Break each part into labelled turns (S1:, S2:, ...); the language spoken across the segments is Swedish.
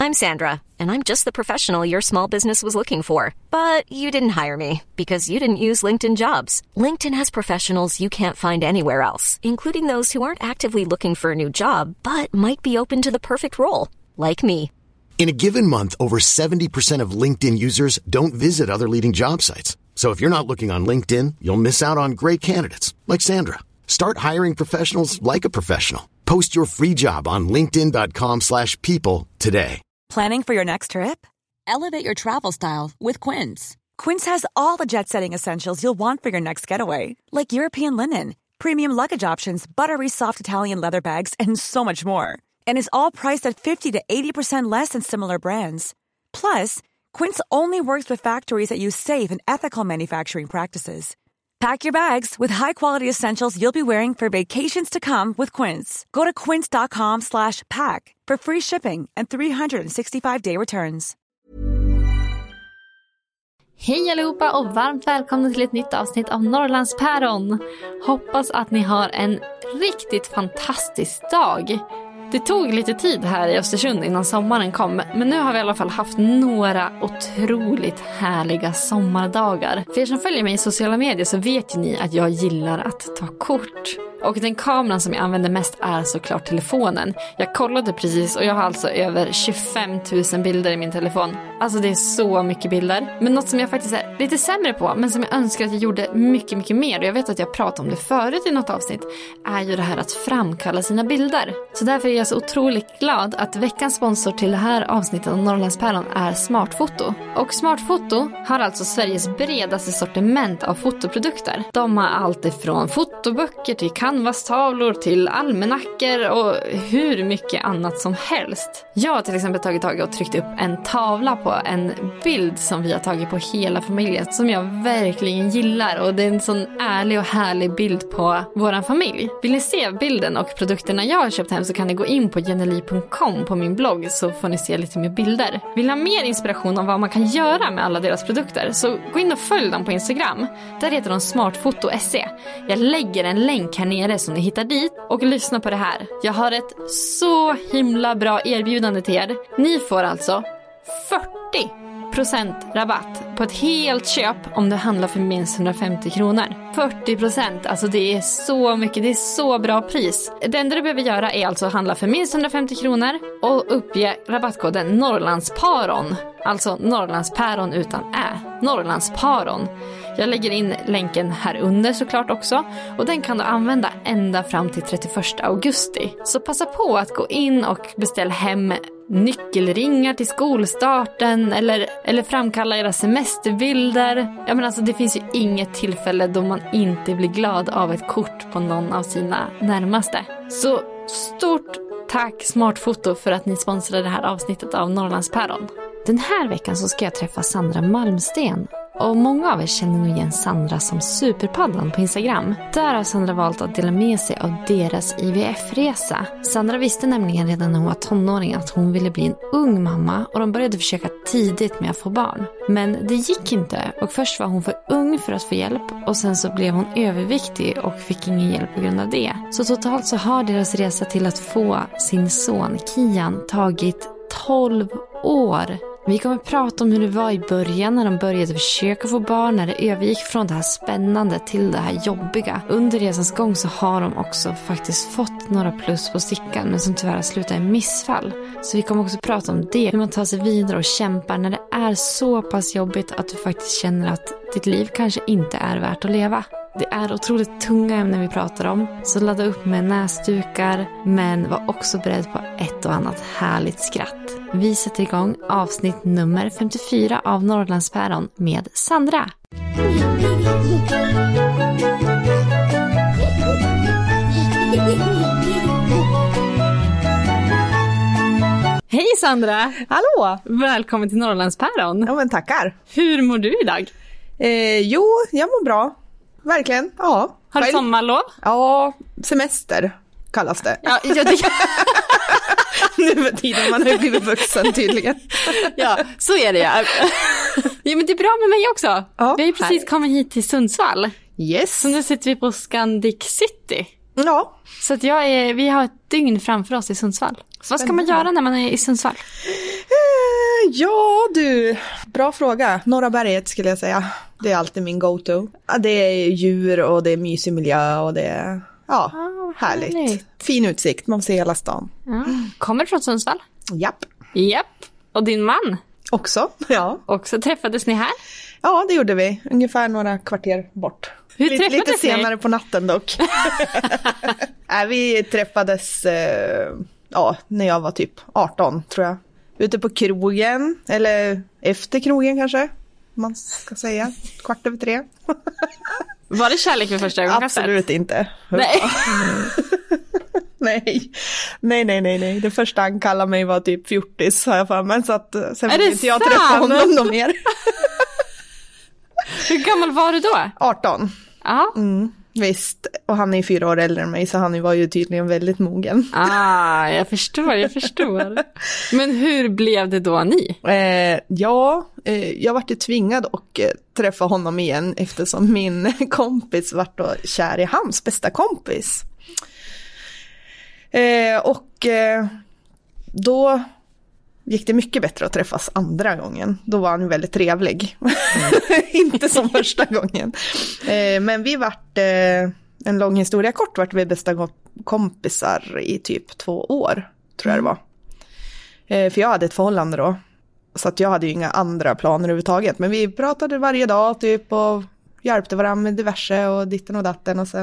S1: I'm Sandra, and I'm just the professional your small business was looking for. But you didn't hire me because you didn't use LinkedIn Jobs. LinkedIn has professionals you can't find anywhere else, including those who aren't actively looking for a new job, but might be open to the perfect role, like me.
S2: In a given month, over 70% of LinkedIn users don't visit other leading job sites. So if you're not looking on LinkedIn, you'll miss out on great candidates like Sandra. Start hiring professionals like a professional. Post your free job on linkedin.com/people today.
S3: Planning for your next trip? Elevate your travel style with Quince. Quince has all the jet-setting essentials you'll want for your next getaway, like European linen, premium luggage options, buttery soft Italian leather bags, and so much more. And is all priced at 50 to 80% less than similar brands. Plus, Quince only works with factories that use safe and ethical manufacturing practices. Pack your bags with high-quality essentials you'll be wearing for vacations to come with Quince. Go to quince.com/pack for free shipping and 365-day returns.
S4: Hej allihopa och varmt välkomna till ett nytt avsnitt av Norrlandspäron. Hoppas att ni har en riktigt fantastisk dag. Det tog lite tid här i Östersund innan sommaren kom, men nu har vi i alla fall haft några otroligt härliga sommardagar. För er som följer mig i sociala medier så vet ju ni att jag gillar att ta kort. Och den kameran som jag använder mest är såklart telefonen. Jag kollade precis och jag har alltså över 25 000 bilder i min telefon. Alltså det är så mycket bilder. Men något som jag faktiskt är lite sämre på, men som jag önskar att jag gjorde mycket, mycket mer, och jag vet att jag pratade om det förut i något avsnitt, är ju det här att framkalla sina bilder. Så därför är jag så otroligt glad att veckans sponsor till det här avsnittet av Norrlandspäron är Smartfoto. Och Smartfoto har alltså Sveriges bredaste sortiment av fotoprodukter. De har allt ifrån fotoböcker till canvastavlor till almanackor och hur mycket annat som helst. Jag har till exempel tagit och tryckt upp en tavla på en bild som vi har tagit på hela familjen som jag verkligen gillar, och det är en sån ärlig och härlig bild på våran familj. Vill ni se bilden och produkterna jag har köpt hem så kan ni gå in på jeneli.com på min blogg, så får ni se lite mer bilder. Vill ni ha mer inspiration om vad man kan göra med alla deras produkter så gå in och följ dem på Instagram. Där heter de smartfoto.se. Jag lägger en länk här nere så ni hittar dit, och lyssna på det här. Jag har ett så himla bra erbjudande till er. Ni får alltså 40% rabatt på ett helt köp om du handlar för minst 150 kronor. 40%, alltså det är så mycket, det är så bra pris. Det enda du behöver göra är alltså att handla för minst 150 kronor och uppge rabattkoden Norrlandspäron. Alltså Norrlandspäron utan Norrlandspäron. Jag lägger in länken här under såklart också, och den kan du använda ända fram till 31 augusti. Så passa på att gå in och beställ hem nyckelringar till skolstarten eller framkalla era semesterbilder. Ja, men alltså det finns ju inget tillfälle då man inte blir glad av ett kort på någon av sina närmaste. Så stort tack Smartfoto för att ni sponsrar det här avsnittet av Norrlandspäron. Den här veckan så ska jag träffa Sandra Malmsten. Och många av er känner nog igen Sandra som Superpaddan på Instagram. Där har Sandra valt att dela med sig av deras IVF-resa. Sandra visste nämligen redan när hon var tonåring att hon ville bli en ung mamma, och de började försöka tidigt med att få barn. Men det gick inte, och först var hon för ung för att få hjälp, och sen så blev hon överviktig och fick ingen hjälp på grund av det. Så totalt så har deras resa till att få sin son Kian tagit 12 år. Vi kommer prata om hur det var i början när de började försöka få barn, när det övergick från det här spännande till det här jobbiga. Under resans gång så har de också faktiskt fått några plus på stickan, men som tyvärr slutar i missfall. Så vi kommer också prata om det, hur man tar sig vidare och kämpar när det är så pass jobbigt att du faktiskt känner att ditt liv kanske inte är värt att leva. Det är otroligt tunga ämnen vi pratar om, så ladda upp med näsdukar, men var också beredd på ett och annat härligt skratt. Vi sätter igång avsnitt nummer 54 av Norrlandspäron med Sandra. Hej Sandra!
S5: Hallå!
S4: Välkommen till Norrlandspäron.
S5: Ja, men tackar.
S4: Hur mår du idag?
S5: Jo, jag mår bra. Verkligen, ja.
S4: Har du sommarlov?
S5: Ja, semester kallas det.
S4: Ja,
S5: Nu för tiden, man har ju blivit vuxen tydligen.
S4: Ja, så är det ja. Ja, men det är bra med mig också.
S5: Ja,
S4: vi har ju precis kommit hit till Sundsvall.
S5: Yes.
S4: Så nu sitter vi på Scandic City.
S5: Ja.
S4: Så att vi har ett dygn framför oss i Sundsvall. Spännande. Vad ska man göra när man är i Sundsvall?
S5: Ja du, bra fråga. Norra berget skulle jag säga. Det är alltid min go-to. Det är djur och det är mysig miljö och det är härligt. Fin utsikt, man ser hela stan.
S4: Ja. Kommer du från Sundsvall?
S5: Japp.
S4: Och din man?
S5: Också, ja.
S4: Också träffades ni här?
S5: Ja, det gjorde vi. Ungefär några kvarter bort.
S4: Hur träffades
S5: lite
S4: ni?
S5: senare på natten dock. Vi träffades när jag var typ 18 tror jag. Ute på krogen, eller efter krogen kanske man ska säga. 2:15.
S4: Var det kärlek vid första ögonkastet?
S5: Absolut inte.
S4: Nej.
S5: Nej. Det första han kallade mig var typ 40, har jag för mig. Så att sen
S4: är
S5: vill
S4: det
S5: inte jag träffa honom mer.
S4: Hur gammal var du då?
S5: 18.
S4: Ja.
S5: Visst, och han är 4 år äldre än mig, så han var ju tydligen väldigt mogen.
S4: Jag förstår. Men hur blev det då ni?
S5: Jag var ju tvingad att träffa honom igen eftersom min kompis var då kär i hans bästa kompis. Då gick det mycket bättre att träffas andra gången. Då var han väldigt trevlig. Inte som första gången. Men vi vart, en lång historia kort, vart vi bästa kompisar i typ 2 år, tror jag det var. För jag hade ett förhållande då. Så att jag hade ju inga andra planer överhuvudtaget. Men vi pratade varje dag typ och hjälpte varandra med diverse och ditten och datten. Och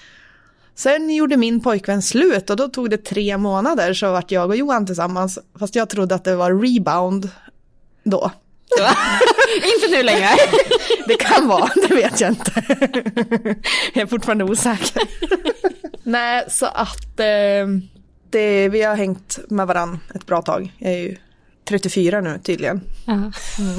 S5: sen gjorde min pojkvän slut och då tog det 3 månader så vart jag och Johan tillsammans. Fast jag trodde att det var rebound då.
S4: Inte nu längre.
S5: Det kan vara, det vet jag inte. Jag är fortfarande osäker. Nej, så att vi har hängt med varann ett bra tag. Jag är ju 34 nu tydligen.
S4: Ja.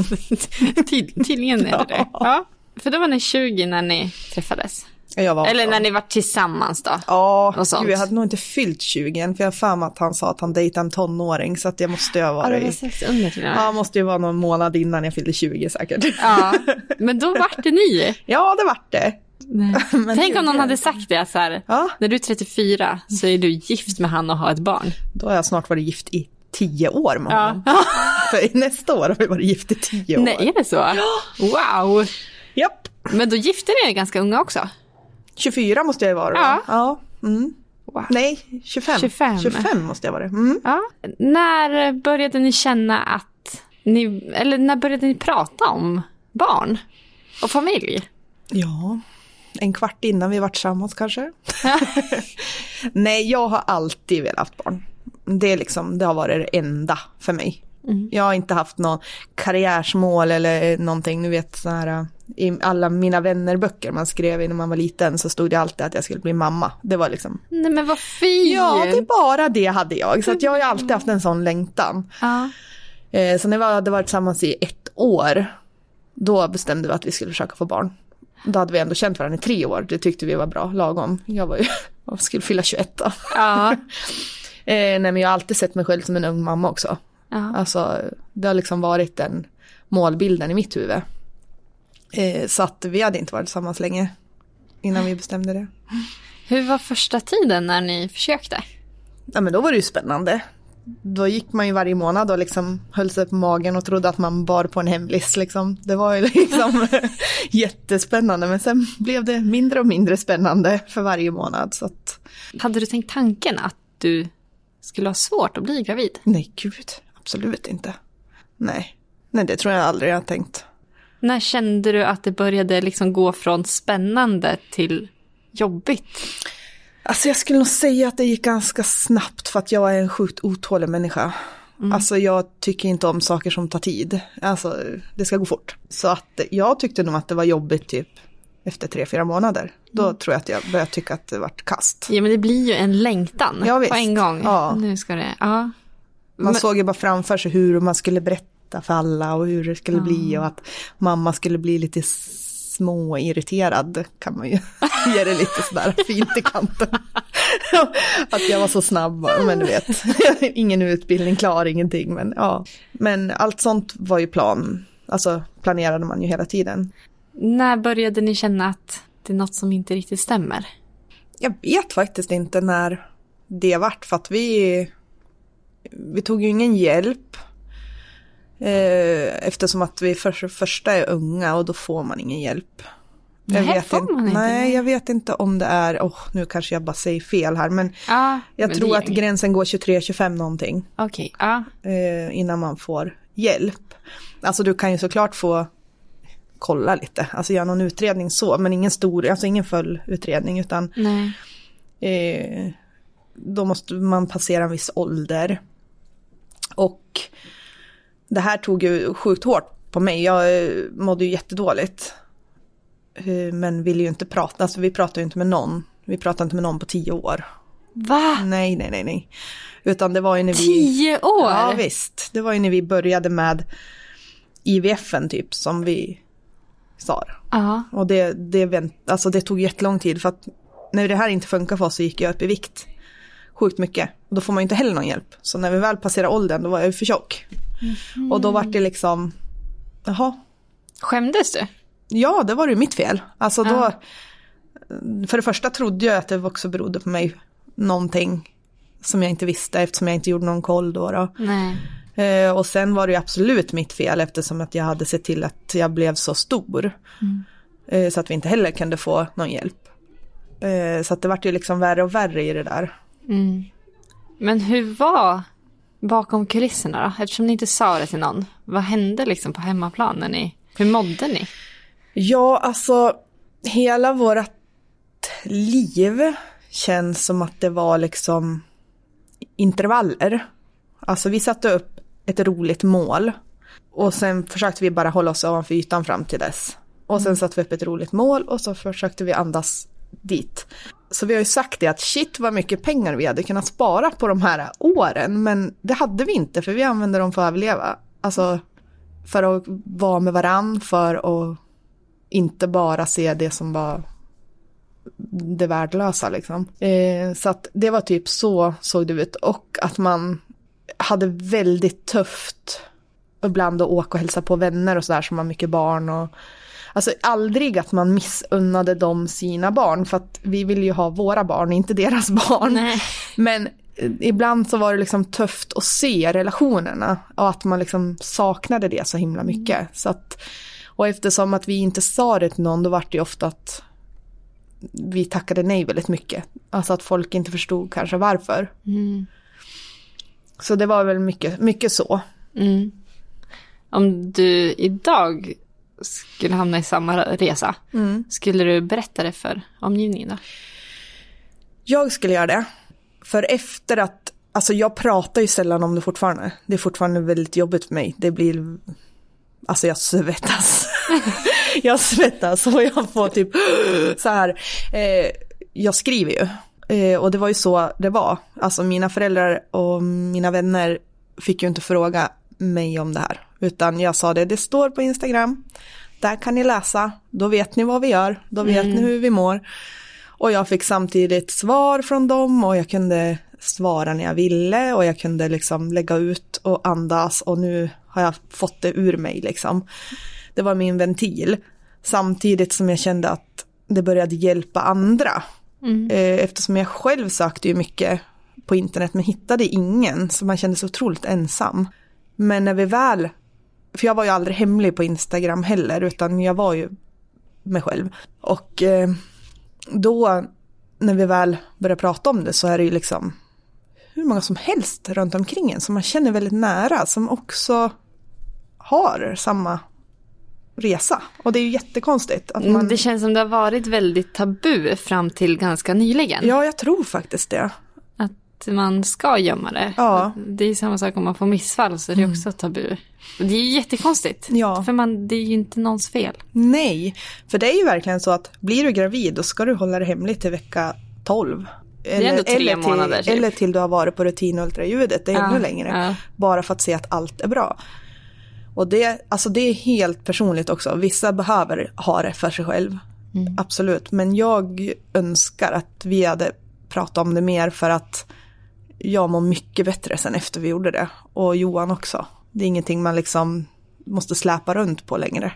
S4: Tydligen är det. Ja. För då var ni 20 när ni träffades. Eller när ni var tillsammans då?
S5: Ja, jag hade nog inte fyllt 20 än, för jag har för mig att han sa att han dejtade en tonåring, så att jag måste ju ha varit...
S4: Ja, det var 6 under till det.
S5: Ja, måste ju vara någon månad innan jag fyllde 20 säkert.
S4: Ja, men då var det ni.
S5: Ja, det var det.
S4: Tänk om någon hade sagt det så här, när du är 34 så är du gift med han och har ett barn.
S5: Då har jag snart varit gift i 10 år med honom. För nästa år har vi varit gift i 10 år.
S4: Nej, är det så? Ja. Wow.
S5: Japp.
S4: Men då gifte ni er ganska unga också.
S5: 24 måste jag vara. Ja. Wow. Nej, 25 måste jag vara.
S4: Ja. När började ni känna att när började ni prata om barn och familj?
S5: Ja, en kvart innan vi var tillsammans kanske. Nej, jag har alltid velat haft barn. Det har varit det enda för mig. Jag har inte haft någon karriärsmål eller någonting. Nu vet så här, i alla mina vännerböcker man skrev när man var liten så stod det alltid att jag skulle bli mamma. Det var liksom...
S4: Nej, men vad fint!
S5: Ja, det är bara det hade jag. Så att jag har ju alltid haft en sån längtan. Så när vi hade varit tillsammans i 1 år, då bestämde vi att vi skulle försöka få barn. Då hade vi ändå känt varandra i 3 år. Det tyckte vi var bra, lagom. Jag skulle fylla 21 då.
S4: Ja.
S5: Nej, men jag har alltid sett mig själv som en ung mamma också. Alltså, det har liksom varit den målbilden i mitt huvud. Så att vi hade inte varit tillsammans länge innan vi bestämde det.
S4: Hur var första tiden när ni försökte?
S5: Ja, men då var det ju spännande. Då gick man ju varje månad och liksom höll sig på magen och trodde att man bar på en hemlis. Liksom. Det var ju liksom jättespännande. Men sen blev det mindre och mindre spännande för varje månad. Så att...
S4: Hade du tänkt tanken att du skulle ha svårt att bli gravid?
S5: Nej, gud. Absolut inte. Nej, det tror jag aldrig jag har tänkt.
S4: När kände du att det började liksom gå från spännande till jobbigt?
S5: Alltså jag skulle nog säga att det gick ganska snabbt för att jag är en sjukt otålig människa. Alltså jag tycker inte om saker som tar tid. Alltså det ska gå fort. Så att jag tyckte nog att det var jobbigt typ efter 3-4 månader. Då tror jag att jag började tycka att det var kast.
S4: Ja, men det blir ju en längtan på en gång.
S5: Ja.
S4: Nu ska det,
S5: Man såg ju bara framför sig hur man skulle berätta för alla och hur det skulle bli och att mamma skulle bli lite småirriterad, kan man ju ge det lite sådär fint i kanten. Att jag var så snabb, men du vet, ingen utbildning, klar ingenting, men ja. Men allt sånt var ju planerade man ju hela tiden.
S4: När började ni känna att det är något som inte riktigt stämmer?
S5: Jag vet faktiskt inte när det vart, för att vi tog ju ingen hjälp. Eftersom att vi första är unga och då får man ingen hjälp. Jag vet inte om det är, nu kanske jag bara säger fel här, men jag tror att gränsen går 23-25 någonting.
S4: Okej.
S5: Innan man får hjälp. Alltså du kan ju såklart få kolla lite, alltså göra någon utredning så, men ingen stor, alltså ingen full utredning, utan då måste man passera en viss ålder. Och det här tog ju sjukt hårt på mig. Jag mådde ju jättedåligt. Men ville ju inte prata. Alltså vi pratade ju inte med någon. Vi pratade inte med någon på 10 år.
S4: Va?
S5: Nej. Utan det var ju när vi...
S4: 10 år?
S5: Ja visst. Det var ju när vi började med IVF:en typ, som vi sa. Och det tog jättelång tid, för att när det här inte funkar för oss så gick jag upp i vikt sjukt mycket. Och då får man ju inte heller någon hjälp. Så när vi väl passerade åldern, då var jag för tjock. Och då var det liksom,
S4: Skämdes du?
S5: Ja, det var ju mitt fel. Alltså då, för det första trodde jag att det också berodde på mig någonting som jag inte visste, eftersom jag inte gjorde någon koll då.
S4: Nej.
S5: Och sen var det ju absolut mitt fel, eftersom att jag hade sett till att jag blev så stor. Så att vi inte heller kunde få någon hjälp. Så att det var ju liksom värre och värre i det där.
S4: Men hur var bakom kulisserna då? Eftersom ni inte sa det till någon. Vad hände liksom på hemmaplan? Hur mådde ni?
S5: Ja, alltså hela vårt liv känns som att det var liksom intervaller. Alltså vi satte upp ett roligt mål och sen försökte vi bara hålla oss ovanför ytan fram till dess. Och sen satte vi upp ett roligt mål och så försökte vi andas dit. Så vi har ju sagt det att shit vad mycket pengar vi hade kunnat spara på de här åren, men det hade vi inte, för vi använde dem för att överleva. Alltså för att vara med varann, för att inte bara se det som var det värdelösa liksom. Så att det var typ så såg det ut, och att man hade väldigt tufft ibland att åka och hälsa på vänner och sådär som har mycket barn, och alltså aldrig att man missunnade dem sina barn, för att vi vill ju ha våra barn, inte deras barn.
S4: Nej.
S5: Men ibland så var det liksom tufft att se relationerna och att man liksom saknade det så himla mycket. Så att, och eftersom att vi inte sa det till någon, då var det ju ofta att vi tackade nej väldigt mycket. Alltså att folk inte förstod kanske varför. Så det var väl mycket så.
S4: Om du idag skulle hamna i samma resa, skulle du berätta det för omgivningen då?
S5: Jag skulle göra det. För efter att, alltså jag pratar ju sällan om det fortfarande. Det är fortfarande väldigt jobbigt för mig. Det blir, alltså jag svettas. Jag svettas och jag får typ så här. Jag skriver ju. Och det var ju så det var. Alltså mina föräldrar och mina vänner fick ju inte fråga mig om det här. Utan jag sa det står på Instagram. Där kan ni läsa. Då vet ni vad vi gör. Då vet ni hur vi mår. Och jag fick samtidigt svar från dem. Och jag kunde svara när jag ville. Och jag kunde liksom lägga ut och andas. Och nu har jag fått det ur mig liksom. Det var min ventil. Samtidigt som jag kände att det började hjälpa andra. Eftersom jag själv sökte ju mycket på internet men hittade ingen. Så man kände sig otroligt ensam. Men när vi väl, för jag var ju aldrig hemlig på Instagram heller, utan jag var ju mig själv. Och då när vi väl började prata om det, så är det ju liksom hur många som helst runt omkring en som man känner väldigt nära, som också har samma resa. Och det är ju jättekonstigt. Att man...
S4: Det känns som det har varit väldigt tabu fram till ganska nyligen.
S5: Ja, jag tror faktiskt det.
S4: Att man ska gömma det.
S5: Ja.
S4: Det är samma sak om man får missfall, så är det också tabu. Det är ju jättekonstigt.
S5: Ja.
S4: För det är ju inte någons fel.
S5: Nej, för det är ju verkligen så att blir du gravid, då ska du hålla det hemligt till vecka 12.
S4: Det är ändå 3 månader. Typ.
S5: Eller till du har varit på rutinultraljudet. Det är ännu längre. Ja. Bara för att se att allt är bra. Och det är helt personligt också. Vissa behöver ha det för sig själv. Absolut. Men jag önskar att vi hade pratat om det mer, för att jag mår mycket bättre sen efter vi gjorde det. Och Johan också. Det är ingenting man liksom måste släpa runt på längre.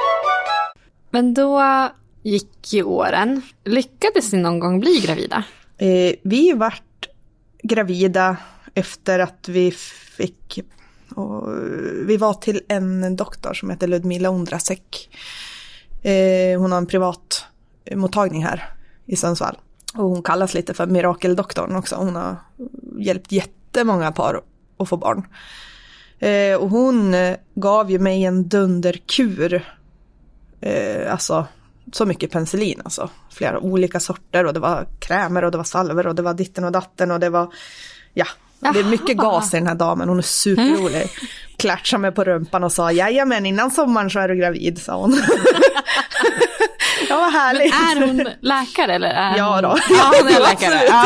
S4: Men då gick ju åren. Lyckades ni någon gång bli gravida?
S5: Vi vart gravida efter att vi fick... vi var till en doktor som heter Ludmila Ondrasek. Hon har en privat mottagning här i Sundsvall. Och hon kallas lite för mirakeldoktorn också. Hon har hjälpt jättemånga par att få barn. Och hon gav ju mig en dunderkur. Alltså så mycket penicillin. Alltså flera olika sorter. Och det var krämer och det var salver och det var ditten och datten. Och det var, ja, det är mycket gas i den här damen. Hon är superrolig. Klatschade mig på rumpan och sa, jajamän, innan sommaren så är du gravid, sa hon. Ja, vad härligt.
S4: Men är hon läkare eller?
S5: Ja då.
S4: Ja, hon är läkare. Ja.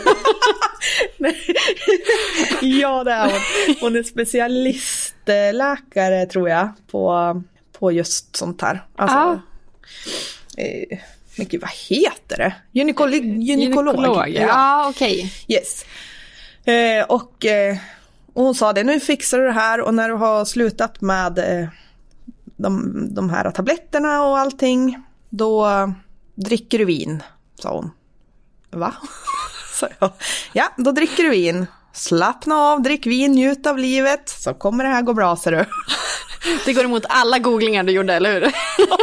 S5: Ja, det är hon. Hon är specialistläkare tror jag på just sånt här. Alltså, men gud, vad heter det? Gynekolog.
S4: Ja, okej.
S5: Yes. Och hon sa det, nu fixar du det här och när du har slutat med de här tabletterna och allting, då dricker du vin, sa hon. Va? Så jag, ja, då dricker du vin. Slappna av, drick vin, njut av livet, så kommer det här gå bra, ser du.
S4: Det går emot alla googlingar du gjorde, eller hur?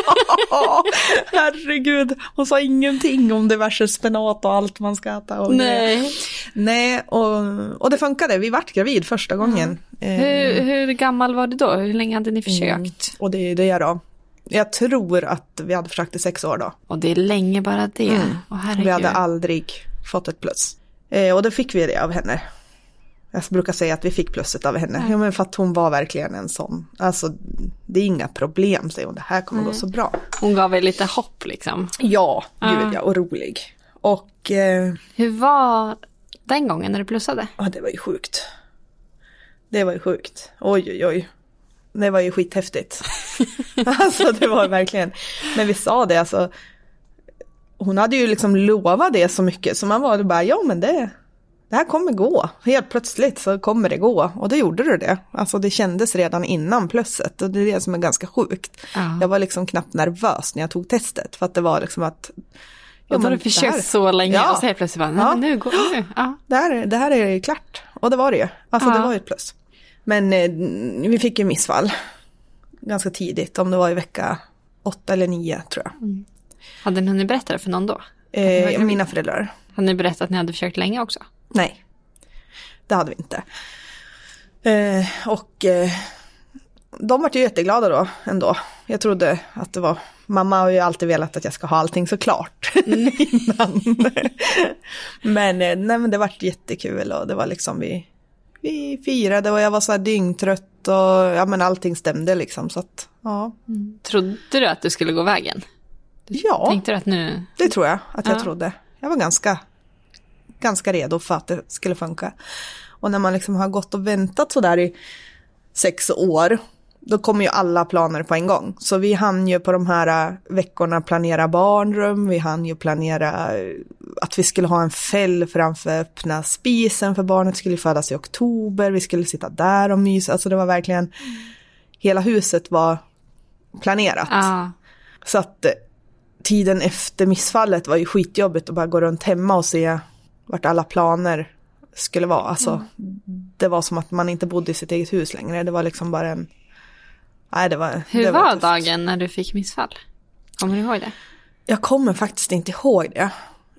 S5: Herregud, hon sa ingenting om diverse spenat och allt man ska äta. Och Nej, och det funkade. Vi vart gravid första gången.
S4: Hur gammal var du då? Hur länge hade ni försökt?
S5: Och det är det då. Jag tror att vi hade försökt i 6 år då.
S4: Och det är länge bara det.
S5: Vi hade aldrig fått ett plus. Och då fick vi det av henne. Jag brukar säga att vi fick plusset av henne. Ja, men för att hon var verkligen en sån. Alltså, det är inga problem, säger hon. Det här kommer gå så bra.
S4: Hon gav väl lite hopp liksom.
S5: Ja, gud ja, och rolig. Och...
S4: hur var den gången när du plussade?
S5: Ja, det var ju sjukt. Det var ju sjukt. Oj. Det var ju skithäftigt. Alltså, det var verkligen... Men vi sa det, alltså... Hon hade ju liksom lovat det så mycket. Så man var bara, ja men det här kommer gå. Helt plötsligt så kommer det gå. Och det gjorde det. Alltså det kändes redan innan plusset. Och det är det som är ganska sjukt. Jag var liksom knappt nervös när jag tog testet. För att det var liksom att...
S4: Ja, då har du försökt så länge och så helt plötsligt bara, nej men nu går nu. Ja.
S5: Det här är klart. Och det var det ju. Alltså det var ju ett plus. Men vi fick ju missfall. Ganska tidigt. Om det var i vecka 8 eller 9 tror jag.
S4: Mm. Hade ni hunnit berätta det för någon då?
S5: Mina föräldrar.
S4: Hade ni berättat att ni hade försökt länge också?
S5: Nej, det hade vi inte. De var ju jätteglada då ändå. Jag trodde att det var... Mamma har ju alltid velat att jag ska ha allting så klart innan. Men det var jättekul och det var liksom vi firade och jag var så här dyngtrött och ja, men allting stämde liksom. Så att, ja.
S4: Trodde du att du skulle gå vägen?
S5: Ja,
S4: tänkte du att nu...
S5: det tror jag att jag trodde. Jag var ganska redo för att det skulle funka. Och när man liksom har gått och väntat så där i 6 år, då kommer ju alla planer på en gång. Så vi hann ju på de här veckorna planera barnrum, vi hann ju planera att vi skulle ha en fäll framför öppna spisen för barnet skulle födas i oktober, vi skulle sitta där och mysa. Alltså det var verkligen, hela huset var planerat. Så att tiden efter missfallet var ju skitjobbigt att bara gå runt hemma och se vart alla planer skulle vara. Alltså, det var som att man inte bodde i sitt eget hus längre. Det var liksom bara en... Nej,
S4: Hur var dagen när du fick missfall? Kommer du ihåg det?
S5: Jag kommer faktiskt inte ihåg det.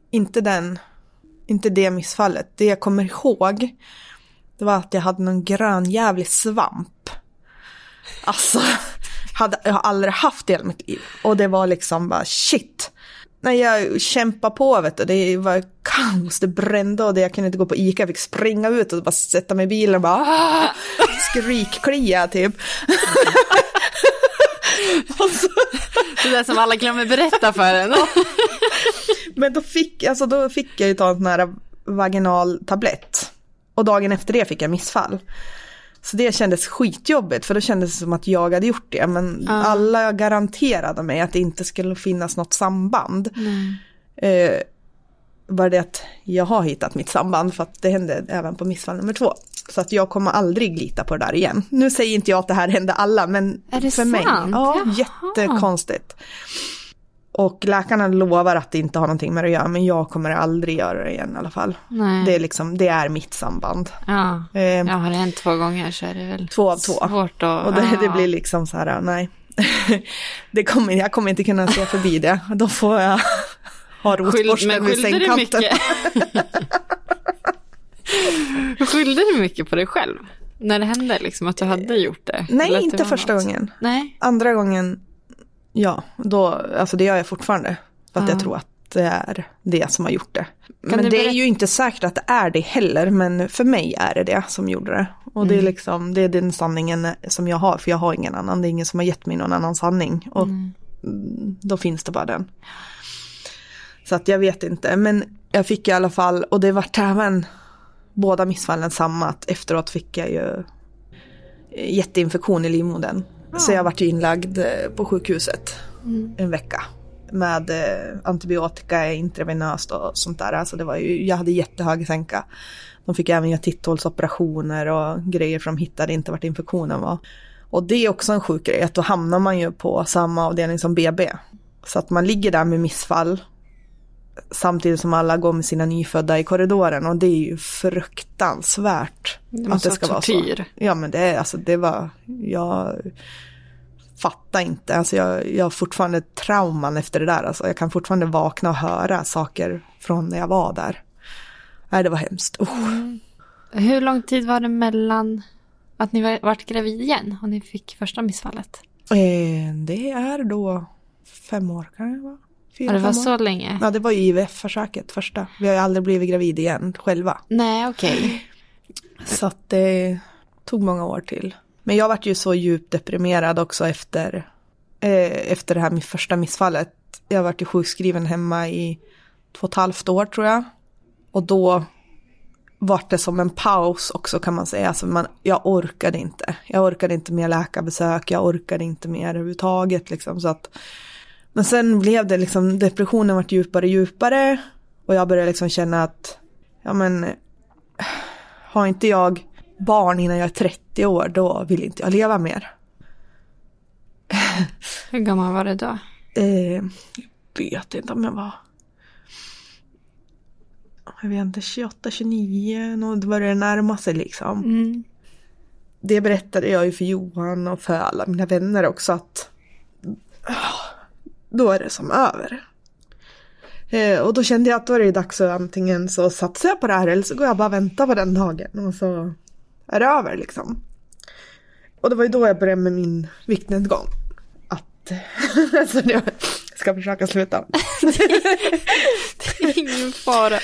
S5: Inte det missfallet. Det jag kommer ihåg, det var att jag hade någon grönjävlig svamp. Alltså... Jag har aldrig haft det i mitt liv. Och det var liksom bara shit. När jag kämpade på, vet du, det var kaos, det brände och jag kunde inte gå på Ica. Jag fick springa ut och bara sätta mig i bilen och bara skrikklia typ.
S4: Det där som alla glömmer berätta för en.
S5: Men då fick jag ju ta en sån här vaginal tablett. Och dagen efter det fick jag missfall. Så det kändes skitjobbigt, för då kändes det som att jag hade gjort det. Men alla garanterade mig att det inte skulle finnas något samband. Bara det att jag har hittat mitt samband, för att det hände även på missfall nummer 2. Så att jag kommer aldrig lita på det där igen. Nu säger inte jag att det här hände alla, men
S4: är det
S5: för mig.
S4: Sant?
S5: Ja, jättekonstigt. Och läkarna lovar att det inte har någonting med det att göra, men jag kommer aldrig göra det igen i alla fall.
S4: Nej.
S5: Det är liksom, det är mitt samband.
S4: Ja, har det hänt 2 gånger så är det väl
S5: 2 av 2.
S4: Svårt att...
S5: Och det blir liksom så här, nej. Jag kommer inte kunna se förbi det. Då får jag ha rotborsten vid sängkanten.
S4: Skyllde du mycket på dig själv? När det hände liksom att du hade gjort det?
S5: Nej, inte första gången.
S4: Nej.
S5: Andra gången, ja, då, alltså det gör jag fortfarande. För att jag tror att det är det som har gjort det. Men det är ju inte säkert att det är det heller. Men för mig är det som gjorde det. Och det är liksom, det är den sanningen som jag har. För jag har ingen annan. Det är ingen som har gett mig någon annan sanning. Och då finns det bara den. Så att jag vet inte. Men jag fick i alla fall, och det var även båda missfallen samma. Att efteråt fick jag ju jätteinfektion i livmodern. Så jag var ju inlagd på sjukhuset en vecka. Med antibiotika intravenöst och sånt där. Alltså det var ju, jag hade jättehög sänka. De fick även göra titthålsoperationer och grejer för de hittade inte vart infektionen var. Och det är också en sjuk grej, att då hamnar man ju på samma avdelning som BB. Så att man ligger där med missfall samtidigt som alla går med sina nyfödda i korridoren. Och det är ju fruktansvärt att det ska vara så. Ja, men det var, jag fattar inte. Alltså jag har fortfarande trauman efter det där. Alltså jag kan fortfarande vakna och höra saker från när jag var där. Nej, det var hemskt.
S4: Hur lång tid var det mellan att ni varit gravid igen och ni fick första missfallet?
S5: Det är då 5 år kan det vara. 4,
S4: det var
S5: 5 år.
S4: Så länge?
S5: Ja, det var ju IVF-försöket första. Vi har ju aldrig blivit gravid igen själva.
S4: Nej, okej.
S5: Så att det tog många år till. Men jag var ju så djupt deprimerad också efter det här första missfallet. Jag var ju sjukskriven hemma i 2,5 år tror jag. Och då var det som en paus också kan man säga. Alltså jag orkade inte. Jag orkade inte mer läkarbesök. Jag orkade inte mer överhuvudtaget. Liksom, så att, men sen blev det liksom, depressionen var djupare och djupare. Och jag började liksom känna att, ja men, har inte jag barn innan jag är 30 år, då vill inte jag leva mer.
S4: Hur gammal var det då?
S5: Jag vet inte om jag var, jag vet inte, 28, 29, då var det närma sig liksom. Det berättade jag ju för Johan och för alla mina vänner också, att då är det som över. Och då kände jag att då är det dags att antingen så satsar jag på det här eller så går jag bara och väntar på den dagen och så är det över liksom. Och det var ju då jag började med min viktnedgång. Att alltså jag ska försöka sluta.
S4: Det är ingen fara.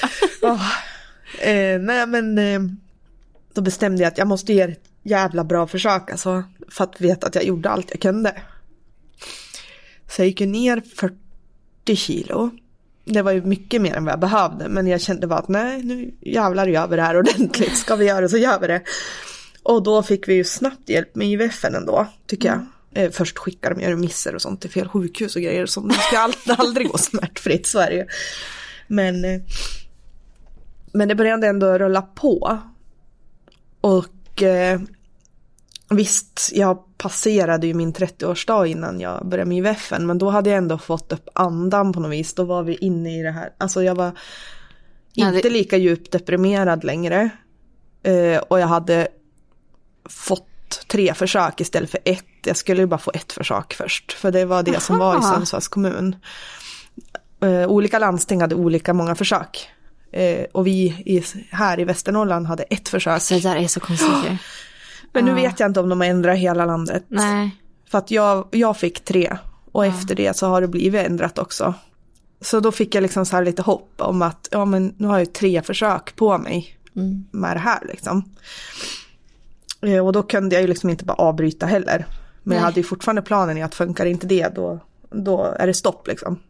S5: Nej men då bestämde jag att jag måste ge ett jävla bra försök alltså, för att veta att jag gjorde allt jag kunde. Så jag gick ner 40 kilo. Det var ju mycket mer än vad jag behövde. Men jag kände bara att nej, nu jävlar gör vi det här ordentligt. Ska vi göra det så gör vi det. Och då fick vi ju snabbt hjälp med IVF:en ändå, tycker jag. Först skickade de remisser och sånt till fel sjukhus och grejer. Som det ska aldrig gå smärtfritt, så är det ju. Men det började ändå rulla på. Och visst, jag passerade ju min 30-årsdag innan jag började med IVF:en. Men då hade jag ändå fått upp andan på något vis. Då var vi inne i det här. Alltså jag var inte lika djupt deprimerad längre. Och jag hade fått 3 försök istället för 1. Jag skulle ju bara få 1 försök först. För det var det som var i Sundsvalls kommun. Olika landsting hade olika många försök. Och vi här i Västernorrland hade 1 försök.
S4: Så det där är så konstigt.
S5: Men nu vet jag inte om de har ändrat hela landet.
S4: Nej.
S5: För att jag fick 3. Och efter det så har det blivit ändrat också. Så då fick jag liksom så här lite hopp om att ja, men nu har jag 3 försök på mig med det här liksom. Och då kunde jag ju liksom inte bara avbryta heller. Men jag hade ju fortfarande planen i att funkar inte det, då är det stopp liksom.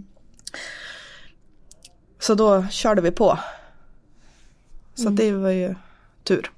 S5: Så då körde vi på. Så det var ju tur.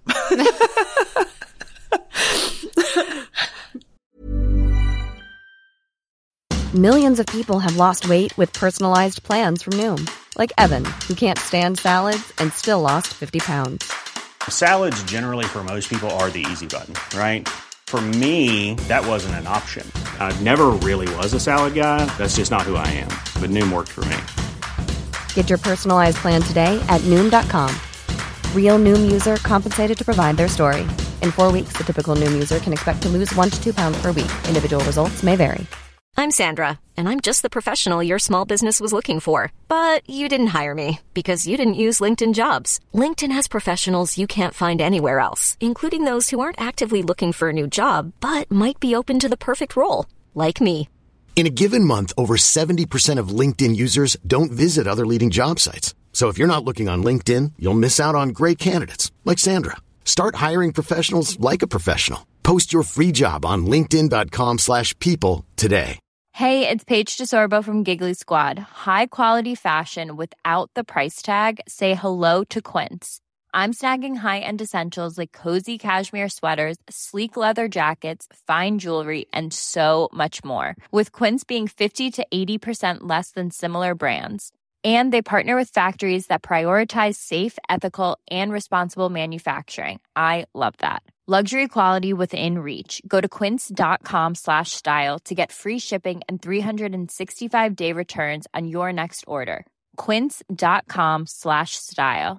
S6: Millions of people have lost weight with personalized plans from Noom. Like Evan, who can't stand salads and still lost 50 pounds.
S7: Salads generally for most people are the easy button, right? For me, that wasn't an option. I never really was a salad guy. That's just not who I am. But Noom worked for me.
S6: Get your personalized plan today at Noom.com. Real Noom user compensated to provide their story. In 4 weeks, the typical Noom user can expect to lose 1 to 2 pounds per week. Individual results may vary.
S1: I'm Sandra, and I'm just the professional your small business was looking for. But you didn't hire me because you didn't use LinkedIn Jobs. LinkedIn has professionals you can't find anywhere else, including those who aren't actively looking for a new job, but might be open to the perfect role, like me.
S2: In a given month, over 70% of LinkedIn users don't visit other leading job sites. So if you're not looking on LinkedIn, you'll miss out on great candidates like Sandra. Start hiring professionals like a professional. Post your free job on linkedin.com/people today.
S8: Hey, it's Paige DeSorbo from Giggly Squad. High quality fashion without the price tag. Say hello to Quince. I'm snagging high-end essentials like cozy cashmere sweaters, sleek leather jackets, fine jewelry, and so much more. With Quince being 50 to 80% less than similar brands. And they partner with factories that prioritize safe, ethical, and responsible manufacturing. I love that. Luxury quality within reach. Go to quince.com/style to get free shipping and 365-day returns on your next order. Quince.com/style.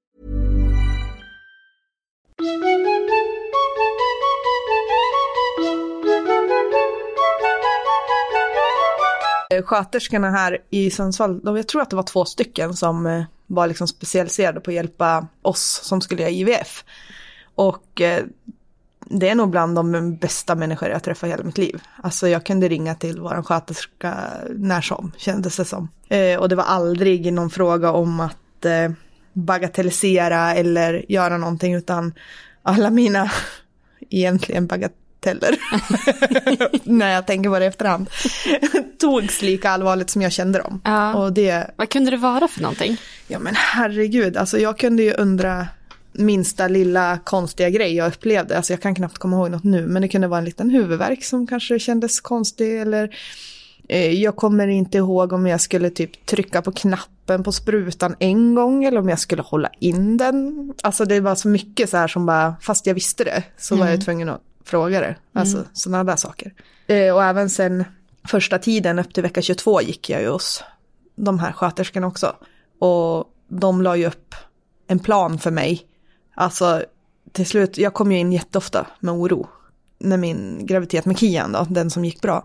S5: Sköterskorna här i Sundsvall, jag tror att det var 2 stycken som var liksom specialiserade på att hjälpa oss som skulle göra IVF. Och det är nog bland de bästa människor jag träffat i hela mitt liv. Alltså jag kunde ringa till våran sköterska när som, kändes det som. Och det var aldrig någon fråga om att bagatellisera eller göra någonting, utan alla mina egentligen bagateller när jag tänker på det efterhand togs lika allvarligt som jag kände dem.
S4: Ja.
S5: Och det...
S4: Vad kunde det vara för någonting?
S5: Ja men herregud, alltså jag kunde ju undra minsta lilla konstiga grej jag upplevde. Alltså jag kan knappt komma ihåg något nu, men det kunde vara en liten huvudvärk som kanske kändes konstig, eller jag kommer inte ihåg om jag skulle typ trycka på knappen på sprutan en gång eller om jag skulle hålla in den. Alltså det var så mycket så här som bara, fast jag visste det så var jag tvungen att fråga det. Alltså sådana där saker. Och även sen första tiden upp till vecka 22 gick jag ju hos de här sköterskorna också. Och de la ju upp en plan för mig. Alltså till slut, jag kom ju in jätteofta med oro när min graviditet med Kian då, den som gick bra.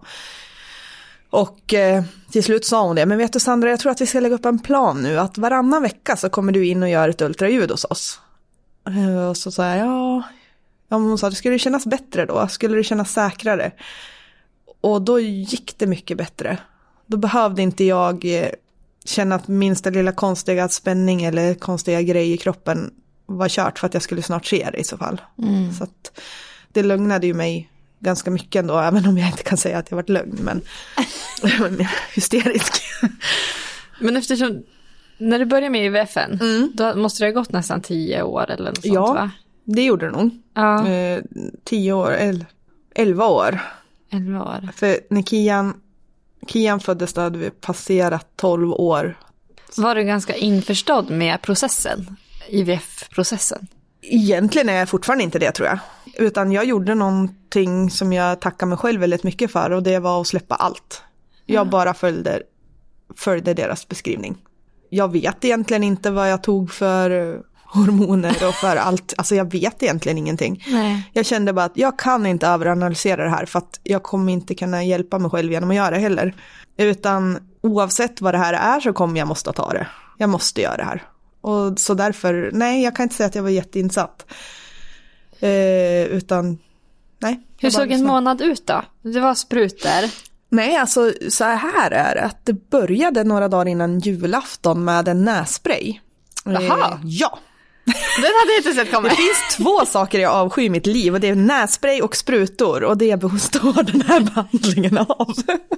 S5: Och till slut sa hon det, men vet du Sandra, jag tror att vi ska lägga upp en plan nu, att varannan vecka så kommer du in och gör ett ultraljud hos oss. Och så sa jag, ja hon sa, skulle det kännas bättre då? Skulle det kännas säkrare? Och då gick det mycket bättre. Då behövde inte jag känna att minsta lilla konstiga spänning eller konstiga grej i kroppen var kört, för att jag skulle snart se det i så fall. Så att det lugnade ju mig ganska mycket ändå, även om jag inte kan säga att jag varit lugn, men hysterisk.
S4: Men eftersom, när du började med IVF:en, då måste det ha gått nästan 10 år eller något sånt, va? Det
S5: gjorde det nog.
S4: Ja.
S5: 10 år, 11 år.
S4: 11 år.
S5: För när Kian föddes då hade vi passerat 12 år.
S4: Var du ganska införstådd med processen? IVF-processen?
S5: Egentligen är jag fortfarande inte det, tror jag. Utan jag gjorde någonting som jag tackar mig själv väldigt mycket för, och det var att släppa allt. Jag bara följde deras beskrivning. Jag vet egentligen inte vad jag tog för hormoner och för allt. Alltså jag vet egentligen ingenting.
S4: Nej.
S5: Jag kände bara att jag kan inte överanalysera det här, för att jag kommer inte kunna hjälpa mig själv genom att göra det heller. Utan oavsett vad det här är så kommer jag måste ta det. Jag måste göra det här. Och så därför, nej, jag kan inte säga att jag var jätteinsatt. Utan, nej.
S4: Hur såg en månad ut då? Det var sprutor.
S5: Nej, alltså så här är det. Att det började några dagar innan julafton med en nässpray.
S4: Jaha.
S5: Ja.
S4: Den hade jag inte sett komma.
S5: Det finns 2 saker jag avskyr i mitt liv, och det är nässpray och sprutor, och det består den här behandlingen av.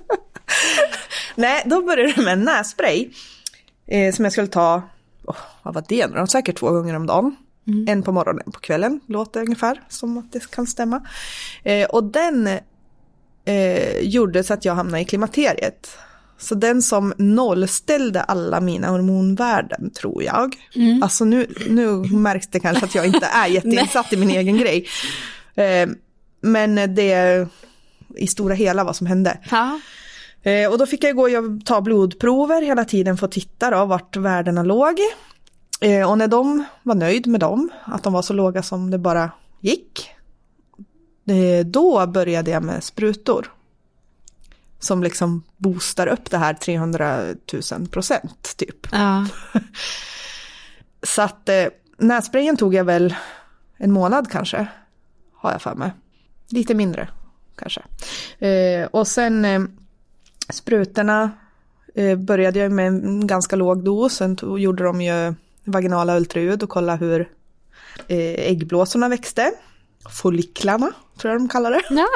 S5: Nej, då började det med en nässpray som jag skulle ta, vad var det nu? Säkert 2 gånger om dagen. En på morgonen, en på kvällen. Låter ungefär som att det kan stämma. Och den gjorde så att jag hamnade i klimakteriet. Så den som nollställde alla mina hormonvärden, tror jag. Alltså nu märks det kanske att jag inte är jätteinsatt i min egen grej. Men det är i stora hela vad som hände.
S4: Ja.
S5: Och då fick jag gå och ta blodprover hela tiden för att titta då, vart värdena låg. Och när de var nöjd med dem, att de var så låga som det bara gick, då började jag med sprutor. Som liksom boostar upp det här 300 000% typ.
S4: Ja.
S5: Så att nässprayen tog jag väl en månad kanske, har jag för mig. Lite mindre kanske. Och sen sprutorna började jag med en ganska låg dos. Sen gjorde de ju vaginala ultraljud och kolla hur äggblåsorna växte. Folliklarna, tror jag de kallar det.
S4: Ja.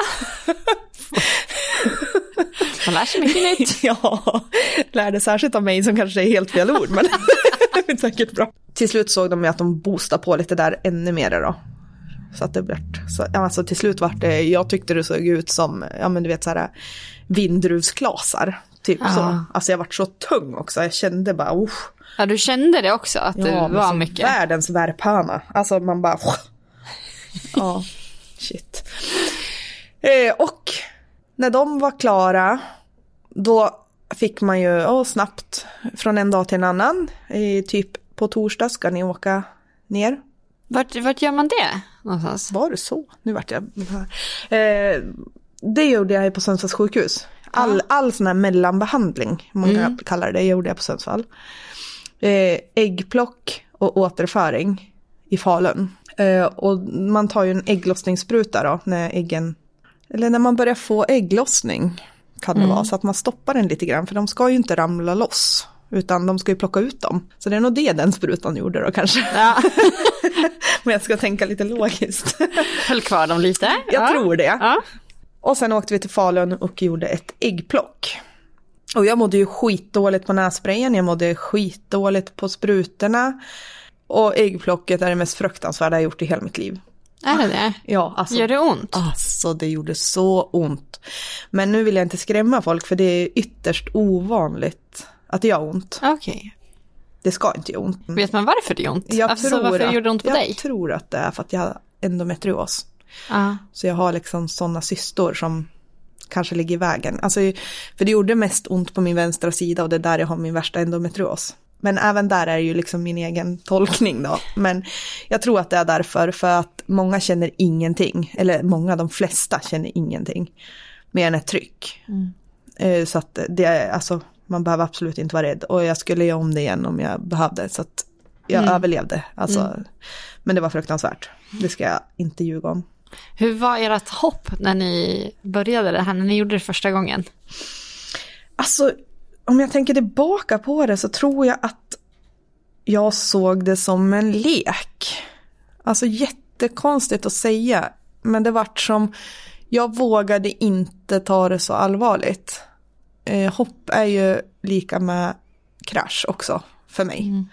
S4: Man lär sig mycket nytt.
S5: Ja, lärde särskilt av mig som kanske är helt fel ord, men det är säkert bra. Till slut såg de att de boostade på lite där ännu mer då. Så att det blev så, alltså till slut var det, jag tyckte det såg ut som, ja men du vet så här vindruvsklasar typ så. Alltså jag var så tung också, jag kände bara
S4: Ja, du kände det också att det var mycket.
S5: Världens värphöna. Alltså man bara ja, shit. Och när de var klara, då fick man ju snabbt från en dag till en annan. Typ på torsdag ska ni åka ner.
S4: Vart gör man det någonstans?
S5: Var det så? Nu vart jag det gjorde jag på Sundsvalls sjukhus. All sån här mellanbehandling, många kallar det, gjorde jag på Sundsvall. Äggplock och återföring i Falun. Och man tar ju en ägglossningsspruta då när man börjar få ägglossning kan det vara, så att man stoppar den lite grann, för de ska ju inte ramla loss utan de ska ju plocka ut dem. Så det är nog det den sprutan gjorde då kanske. Ja. Men jag ska tänka lite logiskt.
S4: Höll kvar dem lite?
S5: Jag tror det. Ja. Och sen åkte vi till Falun och gjorde ett äggplock. Och jag mådde ju skitdåligt på nässprayen, jag mådde skitdåligt på sprutorna. Och äggplocket är det mest fruktansvärda jag gjort i hela mitt liv.
S4: Är det det?
S5: Ja, alltså,
S4: gör det ont?
S5: Alltså det gjorde så ont. Men nu vill jag inte skrämma folk, för det är ytterst ovanligt att det gör ont.
S4: Okej.
S5: Det ska inte göra ont.
S4: Vet man varför det gör ont? Varför gjorde det ont på dig?
S5: Jag tror att det är för att jag har endometrios. Så jag har liksom sådana cystor som kanske ligger i vägen. Alltså, för det gjorde mest ont på min vänstra sida, och det är där jag har min värsta endometrios. Men även där är ju liksom min egen tolkning då. Men jag tror att det är därför, för att många känner ingenting. Eller de flesta känner ingenting. Mer än ett tryck. Så att det är, alltså, man behöver absolut inte vara rädd. Och jag skulle göra om det igen om jag behövde. Så att jag överlevde. Alltså, men det var fruktansvärt. Det ska jag inte ljuga om.
S4: Hur var ert hopp när ni började det här, när ni gjorde det första gången?
S5: Alltså, om jag tänker tillbaka på det så tror jag att jag såg det som en lek. Alltså jättekonstigt att säga. Men det var som, jag vågade inte ta det så allvarligt. Hopp är ju lika med krasch också för mig.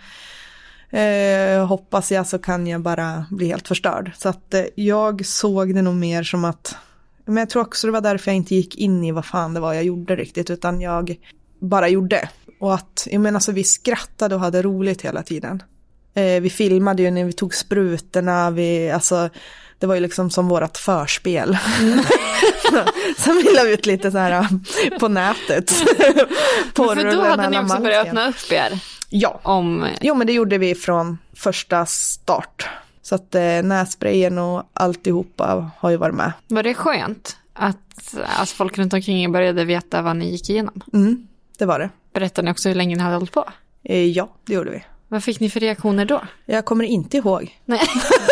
S5: Hoppas jag så kan jag bara bli helt förstörd. Så att jag såg det nog mer som att, men jag tror också det var därför jag inte gick in i vad fan det var jag gjorde riktigt, utan jag bara gjorde. Och att, jag menar, så vi skrattade och hade roligt hela tiden. Vi filmade ju när vi tog sprutorna, alltså det var ju liksom som vårat förspel. Sen vi la ut lite så här på nätet.
S4: För då hade ni också börjat öppna upp er.
S5: Ja. Jo, men det gjorde vi från första start. Så att nässprayen och alltihopa har ju varit med.
S4: Var det skönt att folk runt omkring började veta vad ni gick igenom?
S5: Det var det.
S4: Berättade ni också hur länge ni hade hållit på?
S5: Ja, det gjorde vi.
S4: Vad fick ni för reaktioner då?
S5: Jag kommer inte ihåg.
S4: Nej.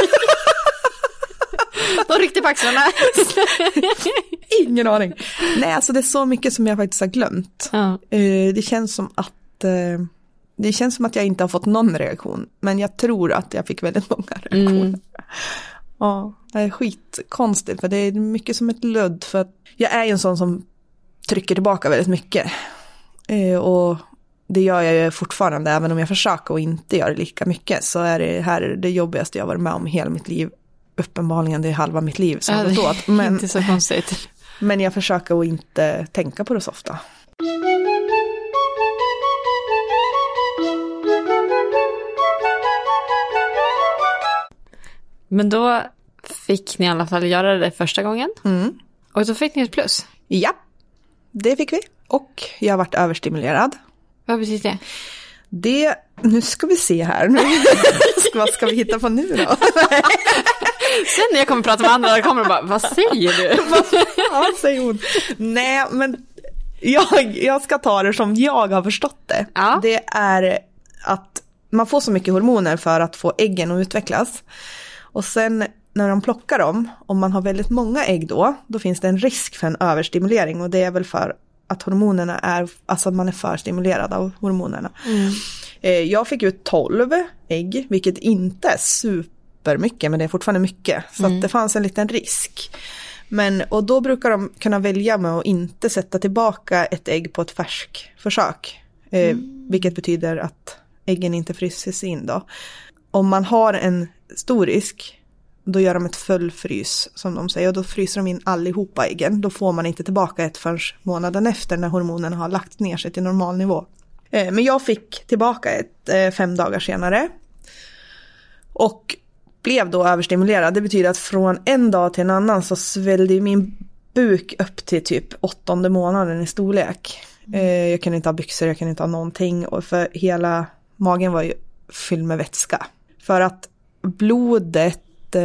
S4: De ryckte på axlarna.
S5: Ingen aning. Nej, alltså det är så mycket som jag faktiskt har glömt. Det känns som att jag inte har fått någon reaktion. Men jag tror att jag fick väldigt många reaktioner. Ja, det är skitkonstigt, för det är mycket som ett ludd. För att jag är en sån som trycker tillbaka väldigt mycket. Och det gör jag ju fortfarande, även om jag försöker och inte gör lika mycket. Så är det här det jobbigaste jag har varit med om i hela mitt liv. Uppenbarligen, det är halva mitt liv som det åt. Men
S4: inte så konstigt.
S5: Men jag försöker att inte tänka på det så ofta.
S4: Men då fick ni i alla fall göra det första gången. Och så fick ni ett plus.
S5: Ja, det fick vi. Och jag har varit överstimulerad.
S4: Vad betyder
S5: det? Nu ska vi se här. Vad ska vi hitta på nu då?
S4: Sen när jag kommer prata med andra kommer de bara, vad säger du?
S5: Vad säger hon? Nej, men jag ska ta det som jag har förstått det. Ja. Det är att man får så mycket hormoner för att få äggen att utvecklas. Och sen när de plockar dem, om man har väldigt många ägg då finns det en risk för en överstimulering. Och det är väl för att hormonerna är, alltså man är för stimulerad av hormonerna. Jag fick ut 12 ägg, vilket inte är supermycket, men det är fortfarande mycket. Så att det fanns en liten risk. Och då brukar de kunna välja med att inte sätta tillbaka ett ägg på ett färskförsök. Vilket betyder att äggen inte fryses in då. Om man har en stor risk, då gör de ett fullfrys som de säger. Och då fryser de in allihopa äggen. Då får man inte tillbaka ett förrän månaden efter när hormonerna har lagt ner sig till normal nivå. Men jag fick tillbaka ett 5 dagar senare. Och blev då överstimulerad. Det betyder att från en dag till en annan så svällde min buk upp till typ 8:e månaden i storlek. Jag kunde inte ha byxor, jag kunde inte ha någonting. Och för hela magen var ju fylld med vätska. För att blodet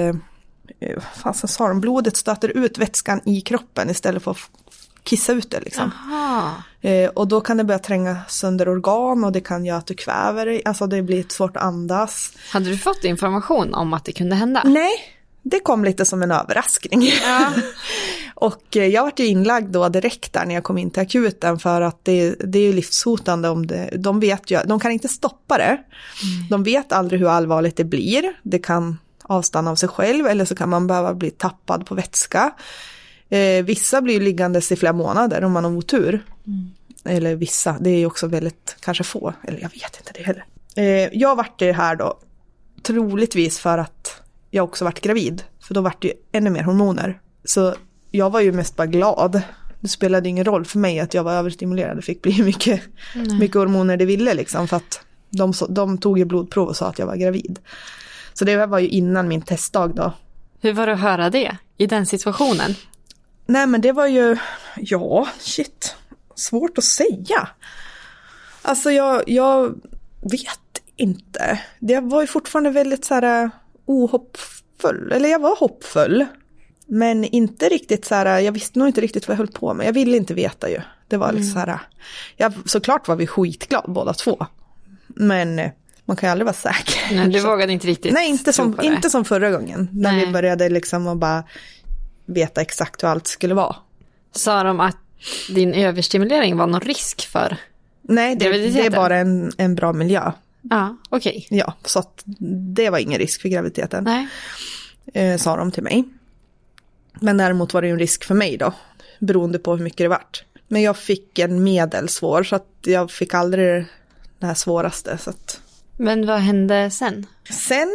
S5: blodet stöter ut vätskan i kroppen istället för att kissa ut det liksom. Och då kan det börja tränga sönder organ och det kan göra att du kväver dig. Alltså det blir svårt att andas.
S4: Hade du fått information om att det kunde hända?
S5: Nej, det kom lite som en överraskning. Ja. Och jag var ju inlagd då direkt där när jag kom in till akuten för att det är ju livshotande om det. De vet ju, de kan inte stoppa det. De vet aldrig hur allvarligt det blir. Det kan avstanna av sig själv eller så kan man behöva bli tappad på vätska. Vissa blir ju liggandes i flera månader om man har otur. Eller vissa, det är ju också väldigt kanske få. Eller jag vet inte det heller. Jag vart det här då troligtvis för att jag också varit gravid. För då vart det ju ännu mer hormoner. Så jag var ju mest bara glad. Det spelade ingen roll för mig att jag var överstimulerad. Det fick bli mycket hormoner det ville liksom. För att de tog ju blodprov och sa att jag var gravid. Så det var ju innan min testdag då.
S4: Hur var det att höra det i den situationen?
S5: Nej men det var ju, svårt att säga. Alltså jag vet inte. Det var ju fortfarande väldigt så här ohoppfull. Eller jag var hoppfull. Men inte riktigt så här, jag visste nog inte riktigt vad jag höll på med. Jag ville inte veta ju. Det var liksom så här, såklart var vi skitglad båda två. Men man kan ju aldrig vara säker.
S4: Nej, du vågade inte riktigt.
S5: Nej, inte som förra gången. När vi började liksom att bara veta exakt hur allt skulle vara.
S4: Sa de att din överstimulering var någon risk för?
S5: Nej, det är bara en bra miljö.
S4: Ja, okej.
S5: Ja, så att det var ingen risk för graviditeten. Nej. Sa de till mig. Men däremot var det ju en risk för mig då. Beroende på hur mycket det vart. Men jag fick en medelsvår så att jag fick aldrig det här svåraste. Så att...
S4: Men vad hände sen?
S5: Sen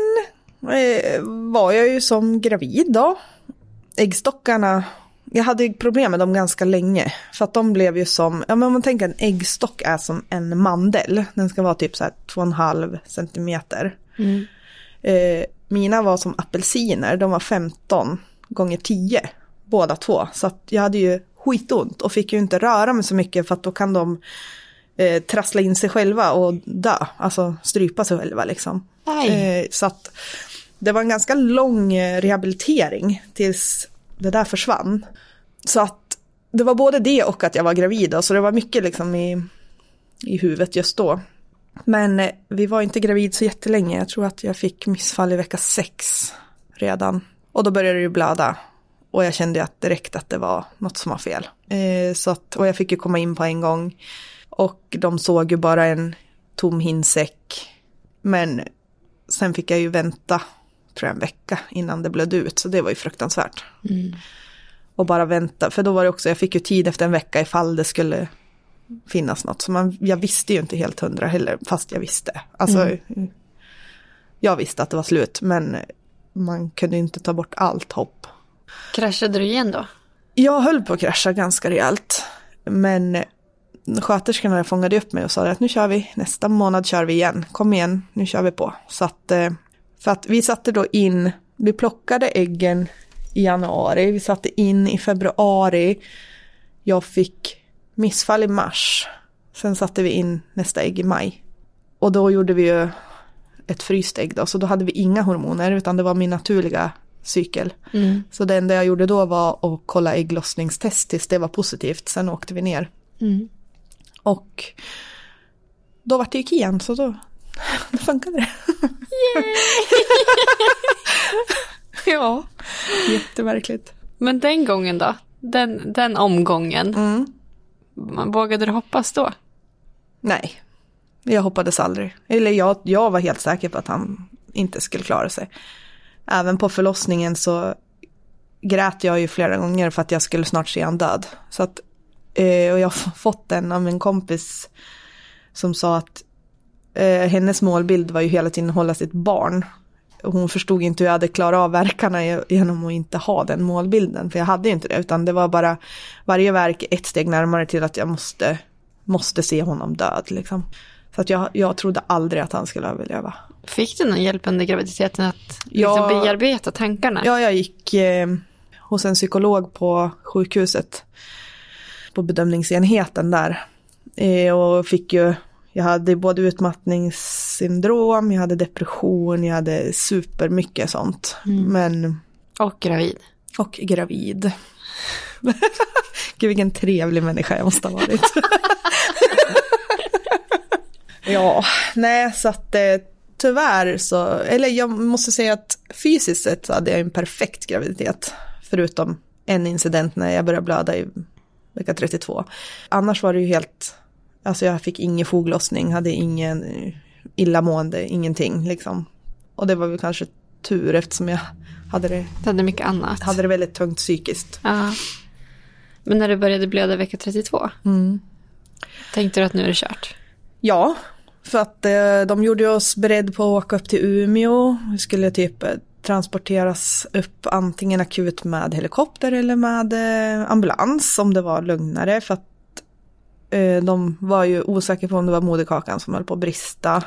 S5: var jag ju som gravid då. Äggstockarna, jag hade problem med dem ganska länge. För att de blev ju som, ja men om man tänker en äggstock är som en mandel. Den ska vara typ så här 2,5 centimeter. Mina var som apelsiner, de var 15 gånger 10. Båda två. Så att jag hade ju skitont och fick ju inte röra mig så mycket för att då kan de trassla in sig själva och dö. Alltså strypa sig själva liksom. Så att det var en ganska lång rehabilitering tills det där försvann. Så att det var både det och att jag var gravid. Så det var mycket liksom i huvudet just då. Men vi var inte gravid så jättelänge. Jag tror att jag fick missfall i vecka 6 redan. Och då började det ju blöda. Och jag kände att direkt att det var något som var fel. Och jag fick ju komma in på en gång. Och de såg ju bara en tom hinsäck. Men sen fick jag ju vänta, tror jag, en vecka innan det blödde ut. Så det var ju fruktansvärt. Och bara vänta. För då var det också, jag fick ju tid efter en vecka ifall det skulle finnas något. Så jag visste ju inte helt 100 heller, fast jag visste. Alltså, jag visste att det var slut. Men man kunde inte ta bort allt hopp.
S4: Kraschade du igen då? Jag
S5: höll på att krascha ganska rejält. Men sköterskorna fångade upp mig och sa att nu kör vi, nästa månad kör vi igen. Kom igen, nu kör vi på. Så att, för att vi satte då in Vi plockade äggen i januari. Vi satte in i februari. Jag fick missfall i mars. Sen satte vi in nästa ägg i maj. Och då gjorde vi ju ett fryst ägg då. Så då hade vi inga hormoner utan det var min naturliga cykel. Så det enda jag gjorde då var att kolla ägglossningstest tills det var positivt. Sen åkte vi ner. Och då var det gick igen så då funkade det. Ja, jätteverkligt.
S4: Men den gången då? Den omgången. Vågade du hoppas då?
S5: Nej, jag hoppades aldrig. Eller jag var helt säker på att han inte skulle klara sig. Även på förlossningen så grät jag ju flera gånger för att jag skulle snart se han död. Så att, och jag har fått en av min kompis som sa att hennes målbild var ju hela tiden att hålla sitt barn. Hon förstod inte hur jag hade klarat av verkarna genom att inte ha den målbilden. För jag hade ju inte det, utan det var bara varje verk ett steg närmare till att jag måste se honom död. Liksom. Så att jag trodde aldrig att han skulle överleva.
S4: Fick du någon hjälp under graviditeten att liksom bearbeta tankarna? Ja,
S5: jag gick hos en psykolog på sjukhuset. På bedömningsenheten där. Och fick ju... Jag hade både utmattningssyndrom, jag hade depression, jag hade supermycket sånt.
S4: Och gravid.
S5: Och gravid. Gud, vilken trevlig människa jag måste ha varit. Ja, nej, så att tyvärr så... Eller jag måste säga att fysiskt sett så hade jag en perfekt graviditet. Förutom en incident när jag började blöda i vecka 32. Annars var det ju helt... Alltså jag fick ingen foglossning, hade ingen illamående, ingenting liksom. Och det var väl kanske tur eftersom jag hade
S4: mycket annat.
S5: Hade det väldigt tungt psykiskt.
S4: Ja. Men när du började blöda vecka 32, tänkte du att nu är det kört?
S5: Ja, för att de gjorde oss beredd på att åka upp till Umeå. Vi skulle typ transporteras upp antingen akut med helikopter eller med ambulans om det var lugnare, för att de var ju osäkra på om det var moderkakan som höll på att brista.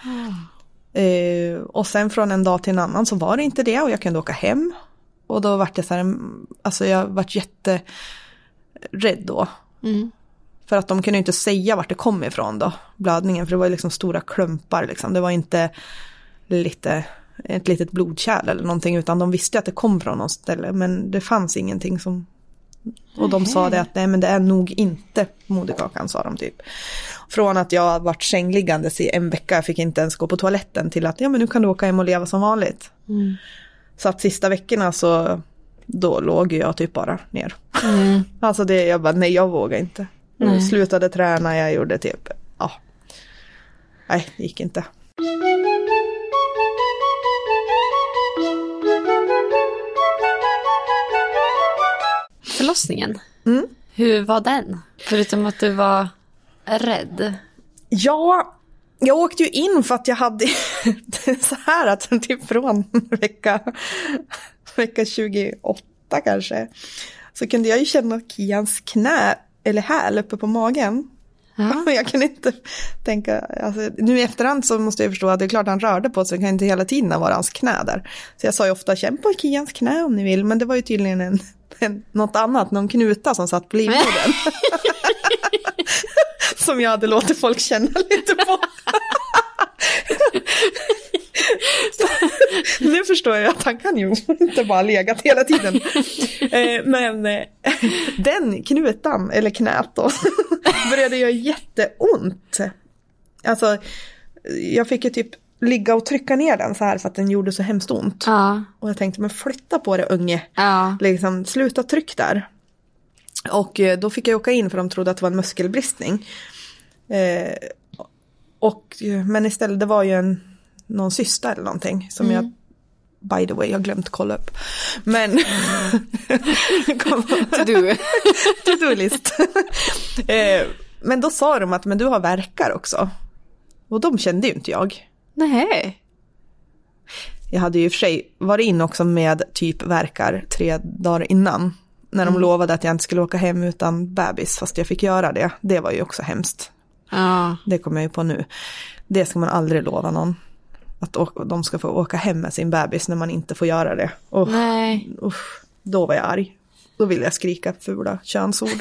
S5: Och sen från en dag till en annan så var det inte det och jag kunde åka hem. Och då var jag så här, alltså jag var jätterädd då. För att de kunde inte säga vart det kom ifrån då, blödningen. För det var liksom stora klumpar liksom. Det var inte ett litet blodkärl eller någonting, utan de visste att det kom från något ställe. Men det fanns ingenting som... Och de sa det att nej, men det är nog inte moderkakan, sa de typ. Från att jag varit sängliggandes i en vecka, fick inte ens gå på toaletten, till att ja, men nu kan du åka hem och leva som vanligt. Så att sista veckorna så då låg jag typ bara ner. Alltså det, jag bara, nej, jag vågar inte. Jag slutade träna, jag gjorde typ, nej, det gick inte.
S4: Förlossningen. Hur var den? Förutom att du var rädd.
S5: Ja, jag åkte ju in för att jag hade så här att typ från vecka 28 kanske. Så kunde jag ju känna Kians knä eller häl uppe på magen. Ja. Jag kan inte tänka, alltså, nu i efterhand så måste jag förstå att det är klart han rörde på sig, kan inte hela tiden vara hans knä där. Så jag sa ju ofta, känn på Kians knä om ni vill, men det var ju tydligen något annat, någon knuta som satt på livmodern. Som jag hade låtit folk känna lite på. Nu förstår jag att han kan ju inte bara legat hela tiden. Men den knutan, eller knät då, började göra jätteont. Alltså, jag fick ju typ ligga och trycka ner den så här för att den gjorde så hemskt ont. Ja. Och jag tänkte, men flytta på det, unge. Ja. Liksom, sluta tryck där. Och då fick jag åka in för de trodde att det var en muskelbristning. Men istället, det var ju någon cysta eller någonting som jag, by the way, jag glömt kolla upp. Men to-do-list. Men då sa de att men du har värkar också. Och de kände ju inte jag.
S4: Nej.
S5: Jag hade ju i och för sig varit in också med typ värkar 3 dagar innan. När de lovade att jag inte skulle åka hem utan bebis, fast jag fick göra det. Det var ju också hemskt. Det kommer jag ju på nu. Det ska man aldrig lova någon. att de ska få åka hem med sin bebis när man inte får göra det. Och,
S4: Nej.
S5: Då var jag arg. Då ville jag skrika fula könsord.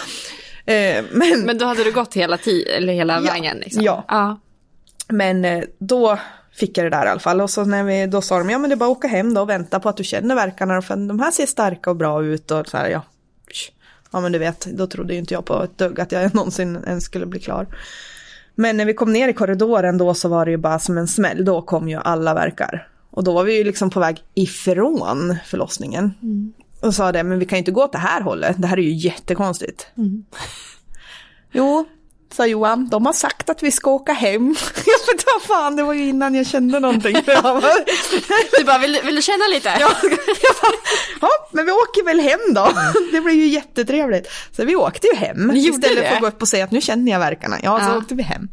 S4: Men då hade du gått hela vägen liksom.
S5: Ja. Men då fick jag det där i alla fall. Och så då sa de, men det är bara att åka hem då och vänta på att du känner verkarna. För de här ser starka och bra ut. Och så här, ja men du vet, då trodde ju inte jag på ett dugg att jag någonsin ens skulle bli klar. Men när vi kom ner i korridoren då så var det ju bara som en smäll. Då kom ju alla verkar. Och då var vi ju liksom på väg ifrån förlossningen. Och sa det, men vi kan ju inte gå åt det här hållet. Det här är ju jättekonstigt. Jo, sa Johan, de har sagt att vi ska åka hem. Jag vet vad fan, det var ju innan jag kände någonting.
S4: Du bara, vill du känna lite?
S5: Ja, men vi åker väl hem då. Det blir ju jättetrevligt. Så vi åkte ju hem. Istället för att gå upp och säga att nu känner jag verkarna. Ja, så åkte vi hem.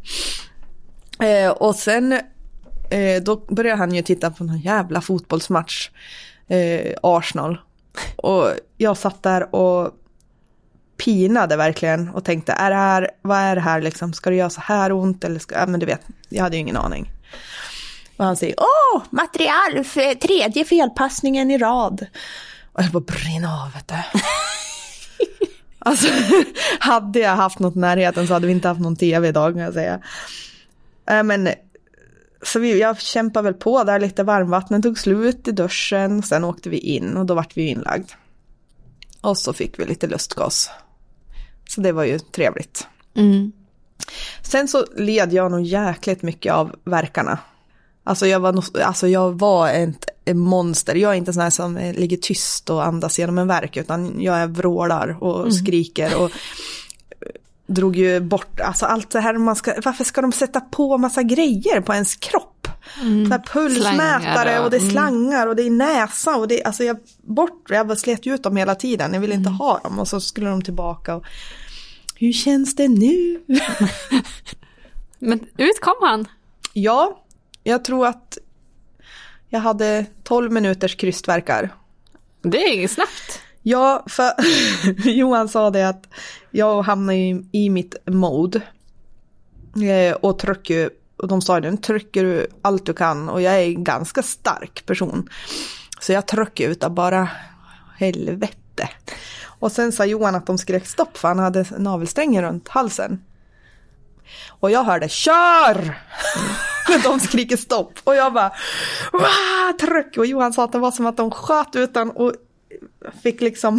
S5: Och sen då började han ju titta på någon jävla fotbollsmatch. Arsenal. Och jag satt där och pinade verkligen och tänkte, vad är det här liksom? Ska det göra så här ont? Eller men du vet, jag hade ju ingen aning. Och han säger, material för 3:e felpassningen i rad. Och jag bara brinner av, vet du. Alltså, hade jag haft något närheten så hade vi inte haft någon tv idag, kan jag säga. Men så jag kämpade väl på där lite, varmvattnet tog slut i duschen, sen åkte vi in och då vart vi inlagd. Och så fick vi lite lustgas. Så det var ju trevligt. Sen så led jag nog jäkligt mycket av verkarna. Alltså jag var ett monster. Jag är inte sån här som ligger tyst och andas genom en verk, utan jag vrålar och skriker och drog ju bort allt det här. Varför ska de sätta på massa grejer på ens kropp? Så pulsmätare och det är slangar och det är näsa och det jag slet ut dem hela tiden. Jag ville inte ha dem och så skulle de tillbaka och hur känns det nu?
S4: Men utkom han?
S5: Ja, jag tror att jag hade 12 minuters krystverkar.
S4: Det är snabbt.
S5: Ja, för Johan sa det att jag hamnade i mitt mode och trycker, och de sa det, trycker du allt du kan, och jag är en ganska stark person. Så jag trycker ut bara helvete. Och sen sa Johan att de skrek stopp för han hade navelsträngen runt halsen. Och jag hörde kör! Men de skriker stopp. Och jag bara tryck. Och Johan sa att det var som att de sköt utan och fick liksom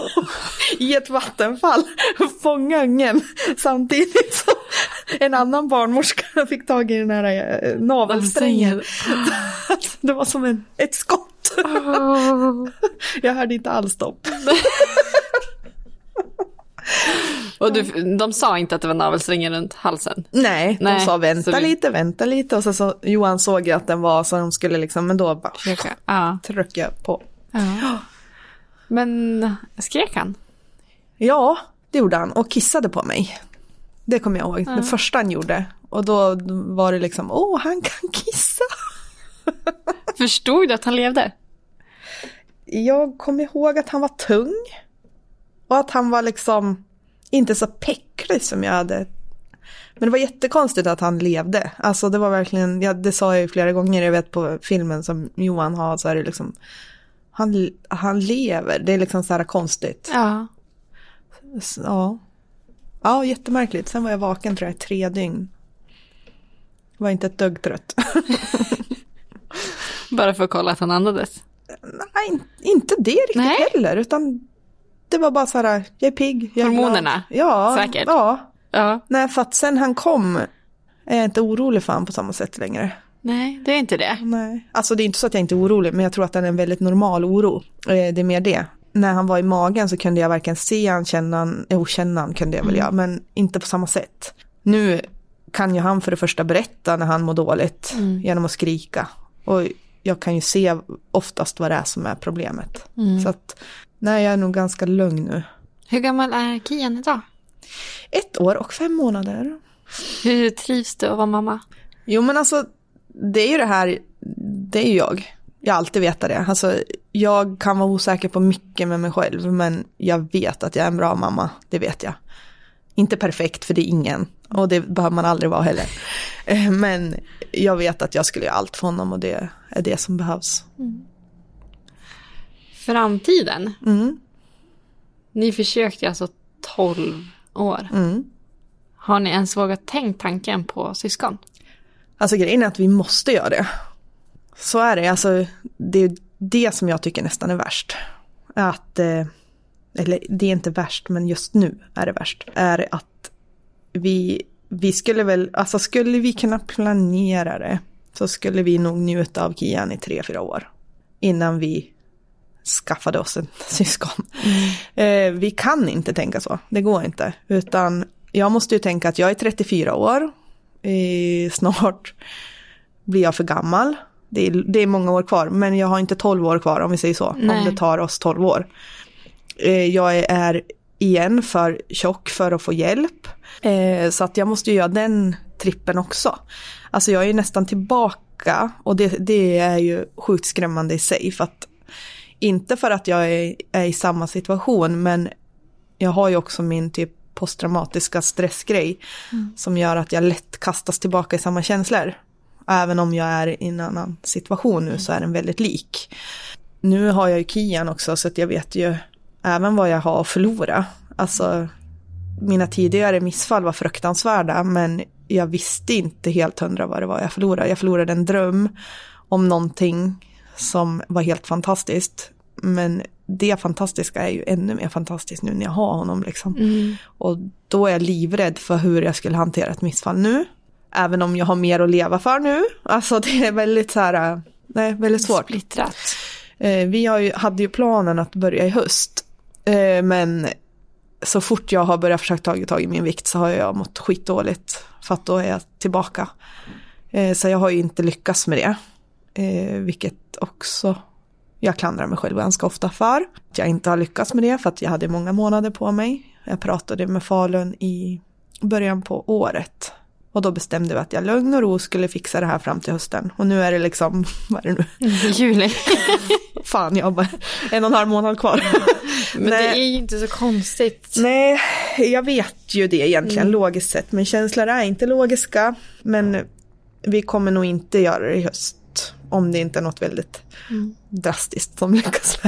S5: i ett vattenfall fånga ungen samtidigt som en annan barnmorska fick tag i den här navelsträngen. Det var som ett skott. Jag hörde inte alls stopp.
S4: Och de sa inte att det var navelsträngen runt halsen?
S5: Nej, de sa vänta lite. Och så Johan såg ju att den var så de skulle liksom, men då bara trycka på. Men
S4: skrek han?
S5: Ja, det gjorde han. Och kissade på mig. Det kommer jag ihåg. Det första han gjorde. Och då var det liksom, han kan kissa.
S4: Förstod du att han levde?
S5: Jag kommer ihåg att han var tung. Och att han var liksom inte så päcklig som jag hade. Men det var jättekonstigt att han levde. Alltså det var verkligen, det sa jag ju flera gånger. Jag vet på filmen som Johan har så är det liksom, han lever. Det är liksom så här konstigt. Ja, jättemärkligt. Sen var jag vaken tror jag i 3 dygn. Var inte ett dugg trött.
S4: Bara för att kolla att han andades?
S5: Nej, inte det riktigt heller. Utan det var bara så här, jag är pigg.
S4: Hormonerna?
S5: Ja,
S4: säkert.
S5: Ja. Nej, för att sen han kom är jag inte orolig för han på samma sätt längre.
S4: Nej, det är inte det.
S5: Nej. Alltså det är inte så att jag inte är orolig, men jag tror att det är en väldigt normal oro. Det är mer det. När han var i magen så kunde jag varken se han, känna han kunde jag väl göra, men inte på samma sätt. Nu kan ju han för det första berätta när han mår dåligt genom att skrika. Och jag kan ju se oftast vad det är som är problemet. Så att, nej, jag är nog ganska lugn nu.
S4: Hur gammal är Kian idag?
S5: 1 år och 5 månader.
S4: Hur trivs du att vara mamma?
S5: Jo, men alltså, det är ju det här, det är ju jag. Jag har alltid vetat det. Alltså, jag kan vara osäker på mycket med mig själv, men jag vet att jag är en bra mamma. Det vet jag. Inte perfekt, för det är ingen. Och det behöver man aldrig vara heller. Men jag vet att jag skulle göra allt för honom och det är det som behövs.
S4: Framtiden? Ni försökte alltså 12 år. Har ni ens vågat tänka tanken på syskon?
S5: Alltså grejen är att vi måste göra det. Så är det. Alltså, det är det som jag tycker nästan är värst. Att, eller det är inte värst, men just nu är det värst. Är att vi skulle väl, alltså skulle vi kunna planera det så skulle vi nog njuta av Kian i 3-4 år. Innan vi skaffade oss en syskon. Vi kan inte tänka så. Det går inte. Utan jag måste ju tänka att jag är 34 år. Snart blir jag för gammal. Det är många år kvar. Men jag har inte 12 år kvar om vi säger så.
S4: Nej.
S5: Om det tar oss 12 år. Jag är igen för tjock för att få hjälp. Så att jag måste ju göra den trippen också. Alltså jag är nästan tillbaka. Och det är ju sjukt skrämmande i sig. För att, inte för att jag är i samma situation. Men jag har ju också min typ posttraumatiska stressgrej. Som gör att jag lätt kastas tillbaka i samma känslor. Även om jag är i en annan situation nu så är den väldigt lik. Nu har jag ju Kian också så att jag vet ju även vad jag har att förlora. Alltså mina tidigare missfall var fruktansvärda men jag visste inte helt 100 vad det var jag förlorade. Jag förlorade en dröm om någonting som var helt fantastiskt. Men det fantastiska är ju ännu mer fantastiskt nu när jag har honom liksom. Och då är jag livrädd för hur jag skulle hantera ett missfall nu. Även om jag har mer att leva för nu. Alltså det är väldigt så här, nej, väldigt svårt.
S4: Splittrat.
S5: Vi hade ju planen att börja i höst. Men så fort jag har börjat försöka ta tag i min vikt så har jag mått skitdåligt. För att då är jag tillbaka. Så jag har ju inte lyckats med det. Vilket också jag klandrar mig själv ganska ofta för. Att jag inte har lyckats med det för att jag hade många månader på mig. Jag pratade med Falun i början på året. Och då bestämde vi att jag lugn och ro skulle fixa det här fram till hösten. Och nu är det liksom, vad är det nu?
S4: Juli.
S5: Fan, jag har bara 1,5 månad kvar.
S4: Men det är ju inte så konstigt.
S5: Nej, jag vet ju det egentligen logiskt sett. Men känslor är inte logiska. Men vi kommer nog inte göra det i höst. Om det inte är något väldigt drastiskt som lyckas.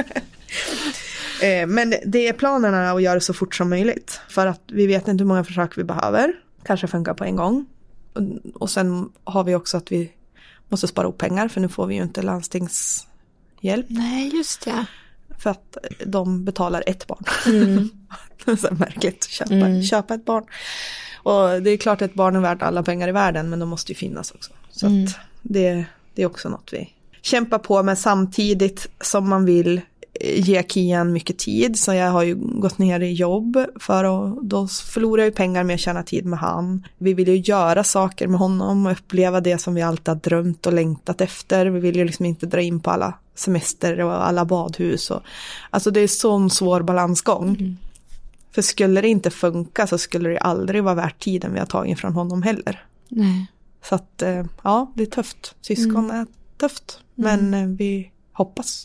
S5: Men det är planerna att göra det så fort som möjligt. För att vi vet inte hur många försök vi behöver. Kanske funkar på en gång. Och sen har vi också att vi måste spara upp pengar. För nu får vi ju inte landstingshjälp.
S4: Nej, just det.
S5: För att de betalar ett barn. Det är så märkligt att köpa ett barn. Och det är klart att ett barn är värt alla pengar i världen. Men de måste ju finnas också. Så att det är också något vi kämpar på med samtidigt som man vill ge Kian mycket tid. Så jag har ju gått ner i jobb för att då förlorar jag pengar med att tjäna tid med han. Vi vill ju göra saker med honom och uppleva det som vi alltid har drömt och längtat efter. Vi vill ju liksom inte dra in på alla semester och alla badhus. Alltså det är sån svår balansgång. För skulle det inte funka så skulle det aldrig vara värt tiden vi har tagit från honom heller.
S4: Nej.
S5: Så att ja, det är tufft. Syskon är tufft. Men vi hoppas.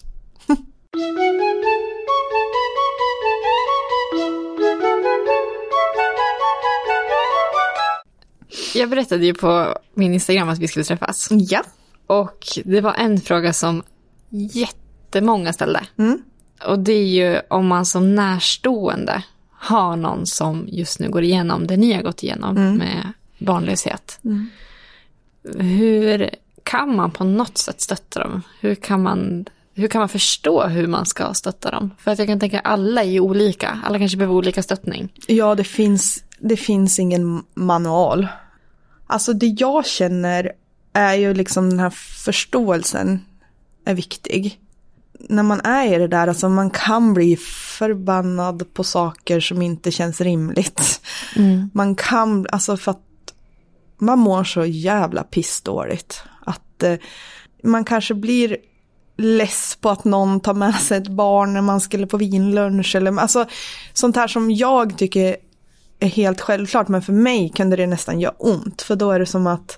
S4: Jag berättade ju på min Instagram att vi skulle träffas.
S5: Ja.
S4: Och det var en fråga som jättemånga ställde. Och det är ju om man som närstående har någon som just nu går igenom det ni har gått igenom med barnlöshet. Hur kan man på något sätt stötta dem? Hur kan man förstå hur man ska stötta dem? För att jag kan tänka att alla är ju olika. Alla kanske behöver olika stöttning.
S5: Ja, det finns ingen manual. Alltså det jag känner är ju liksom den här förståelsen är viktig. När man är i det där, alltså man kan bli förbannad på saker som inte känns rimligt. Man kan, alltså för att man mår så jävla pissdåligt. Att man kanske blir less på att någon tar med sig ett barn när man skulle på vinlunch. Eller, alltså sånt här som jag tycker är helt självklart. Men för mig kunde det nästan göra ont. För då är det som att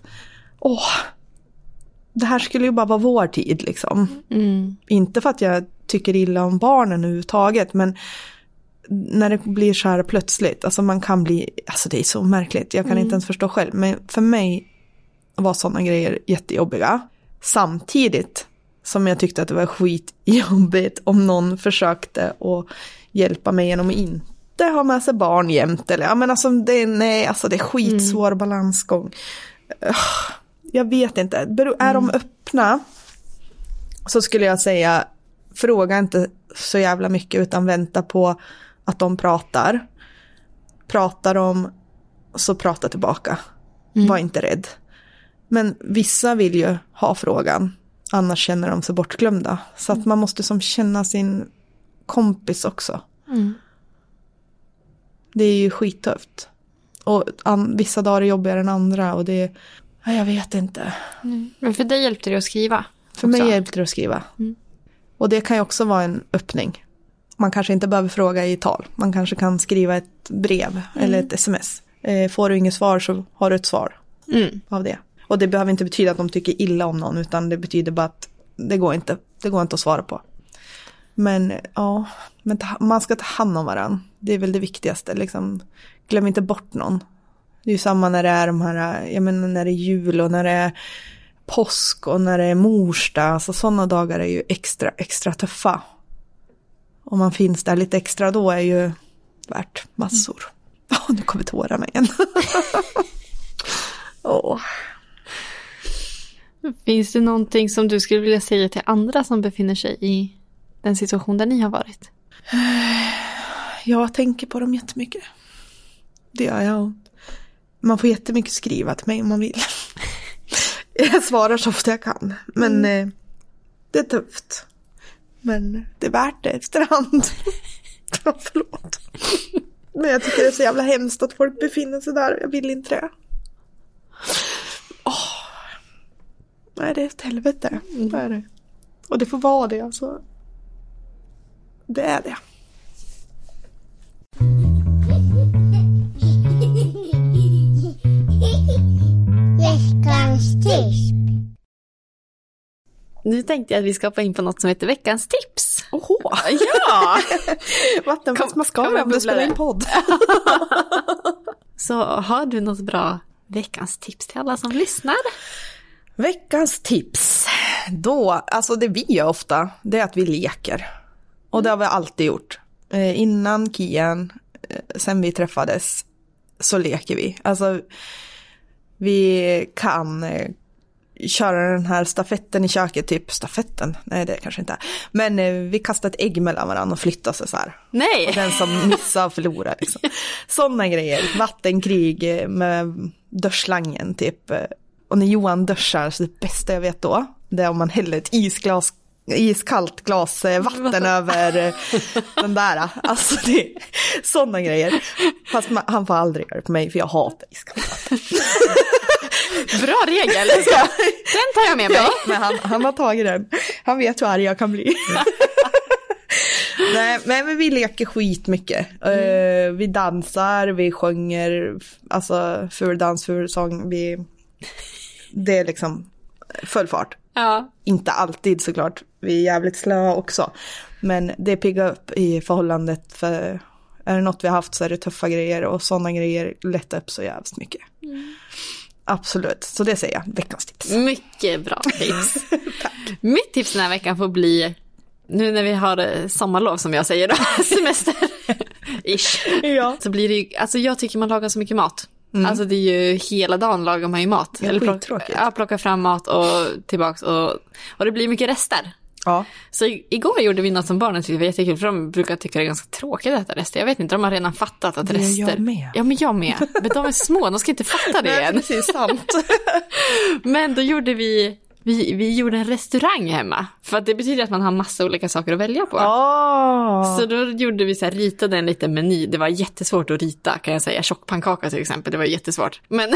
S5: det här skulle ju bara vara vår tid liksom. Inte för att jag tycker illa om barnen överhuvudtaget. Men när det blir så här plötsligt, alltså man kan bli, alltså det är så märkligt, jag kan inte ens förstå själv, men för mig var sådana grejer jättejobbiga. Samtidigt som jag tyckte att det var skitjobbigt om någon försökte att hjälpa mig genom att inte ha med sig barn jämt, eller, ja men alltså det är skitsvår balansgång. Jag vet inte, är de öppna så skulle jag säga, fråga inte så jävla mycket utan vänta på att de pratar. Pratar de så prata tillbaka. Var inte rädd. Men vissa vill ju ha frågan, annars känner de sig bortglömda. Så att man måste som känna sin kompis också. Det är ju skittufft. Och vissa dagar är jobbigare än andra och det är, jag vet inte.
S4: Men för dig hjälpte det att skriva?
S5: För mig hjälpte det att skriva. Och det kan ju också vara en öppning. Man kanske inte behöver fråga i tal. Man kanske kan skriva ett brev eller ett sms. Får du inget svar så har du ett svar av det. Och det behöver inte betyda att de tycker illa om någon, utan det betyder bara att det går inte att svara på. Men ja, man ska ta hand om varandra. Det är väl det viktigaste. Liksom, glöm inte bort någon. Det är ju samma när det är de här, jag menar när det är jul och när det är påsk och när det är morsdag. Alltså sådana dagar är ju extra tuffa. Om man finns där lite extra då är ju värt massor. Nu kommer tårarna igen.
S4: Finns det någonting som du skulle vilja säga till andra som befinner sig i den situation där ni har varit?
S5: Jag tänker på dem jättemycket. Det gör jag. Man får jättemycket skriva till mig om man vill. Jag svarar så ofta jag kan. Men det är tufft. Men det är värt det efterhand. Förlåt. Men jag tycker det är så jävla hemskt att folk befinner sig där. Jag vill inte det. Nej, det är ett helvete. Det är det. Och det får vara det, alltså. Det är det.
S9: Veckans tips.
S4: Nu tänkte jag att vi ska hoppa in på något som heter veckans tips.
S5: Ja! Vattenfallsmascara om du spelar en podd.
S4: Så har du något bra veckans tips till alla som lyssnar?
S5: Veckans tips. Då, alltså det vi gör ofta, det är att vi leker. Och det har vi alltid gjort. Innan Kian, sen vi träffades, så leker vi. Alltså vi kan köra den här stafetten i köket, typ stafetten, nej det kanske inte är. Men vi kastar ett ägg mellan varandra och flyttar sig så här.
S4: Nej!
S5: Och den som missar förlorar liksom. Sådana grejer, vattenkrig med dörrslangen typ. Och när Johan dörschar, så det bästa jag vet då, det är om man häller ett iskallt glas vatten över den där. Alltså det är sådana grejer. Fast han får aldrig göra det på mig, för jag hatar iskallt vatten.
S4: Bra regel. Den tar jag med mig.
S5: Ja, men han har tagit den. Han vet hur arg jag kan bli. Nej, men vi leker skit mycket. Vi dansar, vi sjunger, alltså furdans, fursång. Det är liksom full fart.
S4: Ja.
S5: Inte alltid såklart. Vi är jävligt slöa också. Men det piggar upp i förhållandet. För är det något vi har haft så är det tuffa grejer. Och sådana grejer lättar upp så jävligt mycket. Absolut. Så det säger jag. Veckans tips.
S4: Mycket bra tips.
S5: Tack.
S4: Mitt tips den här veckan får bli, nu när vi har sommarlov som jag säger då, semester. Ish.
S5: Ja.
S4: Så blir det ju, alltså jag tycker man lagar så mycket mat. Alltså det är ju hela dagen lagar man ju mat.
S5: Ja,
S4: eller plocka fram mat och tillbaks och det blir mycket rester.
S5: Ja.
S4: Så igår gjorde vi något som barnen tyckte var jättekul, för de brukar tycka det är ganska tråkigt att äta rester. Jag vet inte, de har redan fattat att rester...
S5: Jag med.
S4: Ja, men jag med. Men de är små, de ska inte fatta det än.
S5: Det är sant.
S4: Men då gjorde vi gjorde en restaurang hemma. För att det betyder att man har massa olika saker att välja på. Så då gjorde vi så här, ritade en liten meny. Det var jättesvårt att rita, kan jag säga. Tjockpannkaka till exempel, det var jättesvårt. Men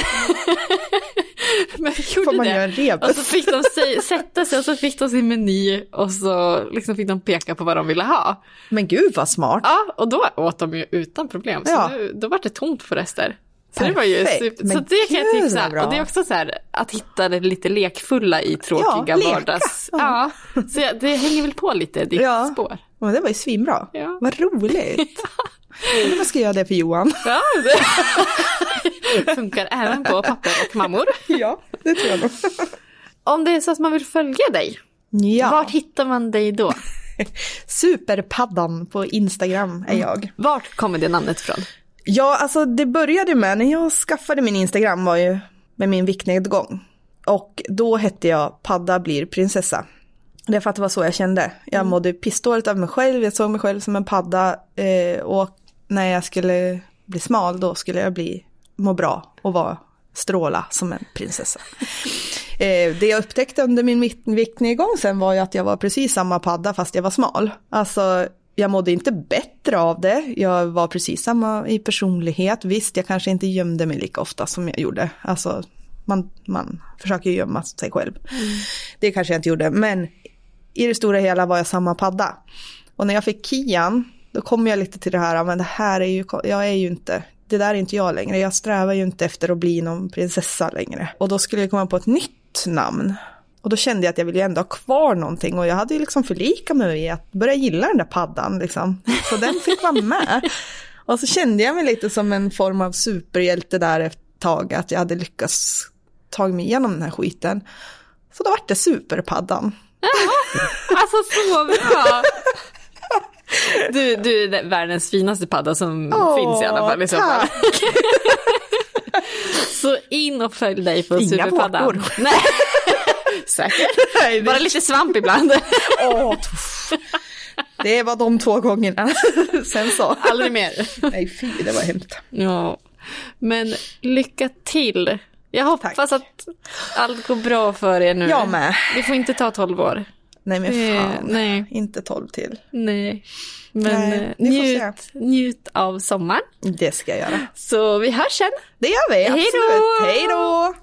S4: vi gjorde
S5: får man
S4: det.
S5: Göra rebus?
S4: Och så fick de sätta sig och så fick de sin meny. Och så liksom fick de peka på vad de ville ha.
S5: Men gud vad smart.
S4: Ja, och då åt de ju utan problem. Så då var det tomt på rester. Så det var ju super. Så det kan jag tipsa. Och det är också så här att hitta det lite lekfulla i tråkiga vardags. Ja. Så det hänger väl på lite ditt spår.
S5: Men det var ju svinbra.
S4: Ja.
S5: Vad roligt. Jag ska göra det för Johan.
S4: Ja, det funkar även på papper och mammor.
S5: Ja, det tror jag nog.
S4: Om det är så att man vill följa dig, vart hittar man dig då?
S5: Superpaddan på Instagram är jag.
S4: Vart kommer det namnet ifrån?
S5: Ja, alltså det började med när jag skaffade min Instagram var ju med min viktnedgång. Och då hette jag Padda blir prinsessa. Det är för att det var så jag kände. Jag mådde pissdåligt av mig själv. Jag såg mig själv som en padda. Och när jag skulle bli smal då skulle jag må bra och stråla som en prinsessa. Det jag upptäckte under min viktnedgång sen var ju att jag var precis samma padda fast jag var smal. Alltså jag mådde inte bättre av det. Jag var precis samma i personlighet. Visst, jag kanske inte gömde mig lika ofta som jag gjorde. Alltså man försöker ju gömma sig själv. Det kanske jag inte gjorde. Men i det stora hela var jag samma padda. Och när jag fick Kian, då kom jag lite till det här. Men det här är ju, jag är ju inte, det där är inte jag längre. Jag strävar ju inte efter att bli någon prinsessa längre. Och då skulle jag komma på ett nytt namn. Och då kände jag att jag ville ändå ha kvar någonting. Och jag hade ju liksom förlikat mig i att börja gilla den där paddan liksom. Så den fick vara med. Och så kände jag mig lite som en form av superhjälte där ett tag. Att jag hade lyckats ta mig igenom den här skiten. Så då var det superpaddan.
S4: Alltså så bra. Du är världens finaste padda som finns i alla fall i så fall. Så in och följ dig på superpaddan. Nej. Säkert. Bara lite svamp ibland.
S5: Det var de 2 gångerna. Sen så.
S4: Aldrig mer.
S5: Nej, fy, det var hemskt.
S4: Ja. Men lycka till. Jag hoppas att allt går bra för er nu.
S5: Jag med.
S4: Vi får inte ta 12 år.
S5: Nej, men fan. Nej. Inte 12 till.
S4: Nej. Men njut av sommaren.
S5: Det ska jag göra.
S4: Så vi hörs sen.
S5: Det gör vi, absolut. Hej då!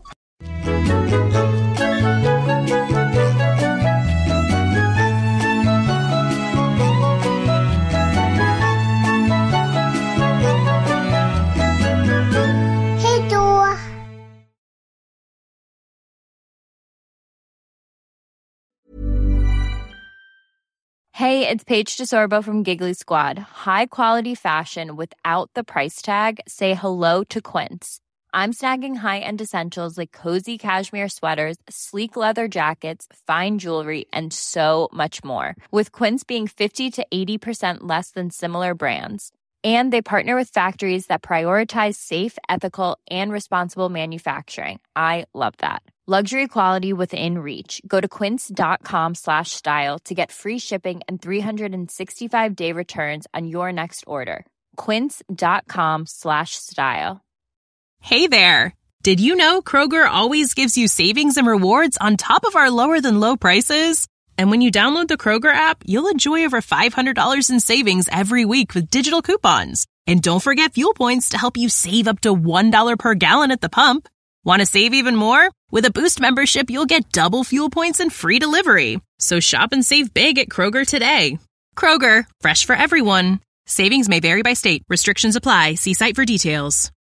S8: Hey, it's Paige DeSorbo from Giggly Squad. High quality fashion without the price tag. Say hello to Quince. I'm snagging high-end essentials like cozy cashmere sweaters, sleek leather jackets, fine jewelry, and so much more. With Quince being 50 to 80% less than similar brands. And they partner with factories that prioritize safe, ethical, and responsible manufacturing. I love that. Luxury quality within reach. Go to quince.com/style to get free shipping and 365-day returns on your next order. Quince.com/style.
S9: Hey there. Did you know Kroger always gives you savings and rewards on top of our lower than low prices? And when you download the Kroger app, you'll enjoy over $500 in savings every week with digital coupons. And don't forget fuel points to help you save up to $1 per gallon at the pump. Want to save even more? With a Boost membership, you'll get double fuel points and free delivery. So shop and save big at Kroger today. Kroger, fresh for everyone. Savings may vary by state. Restrictions apply. See site for details.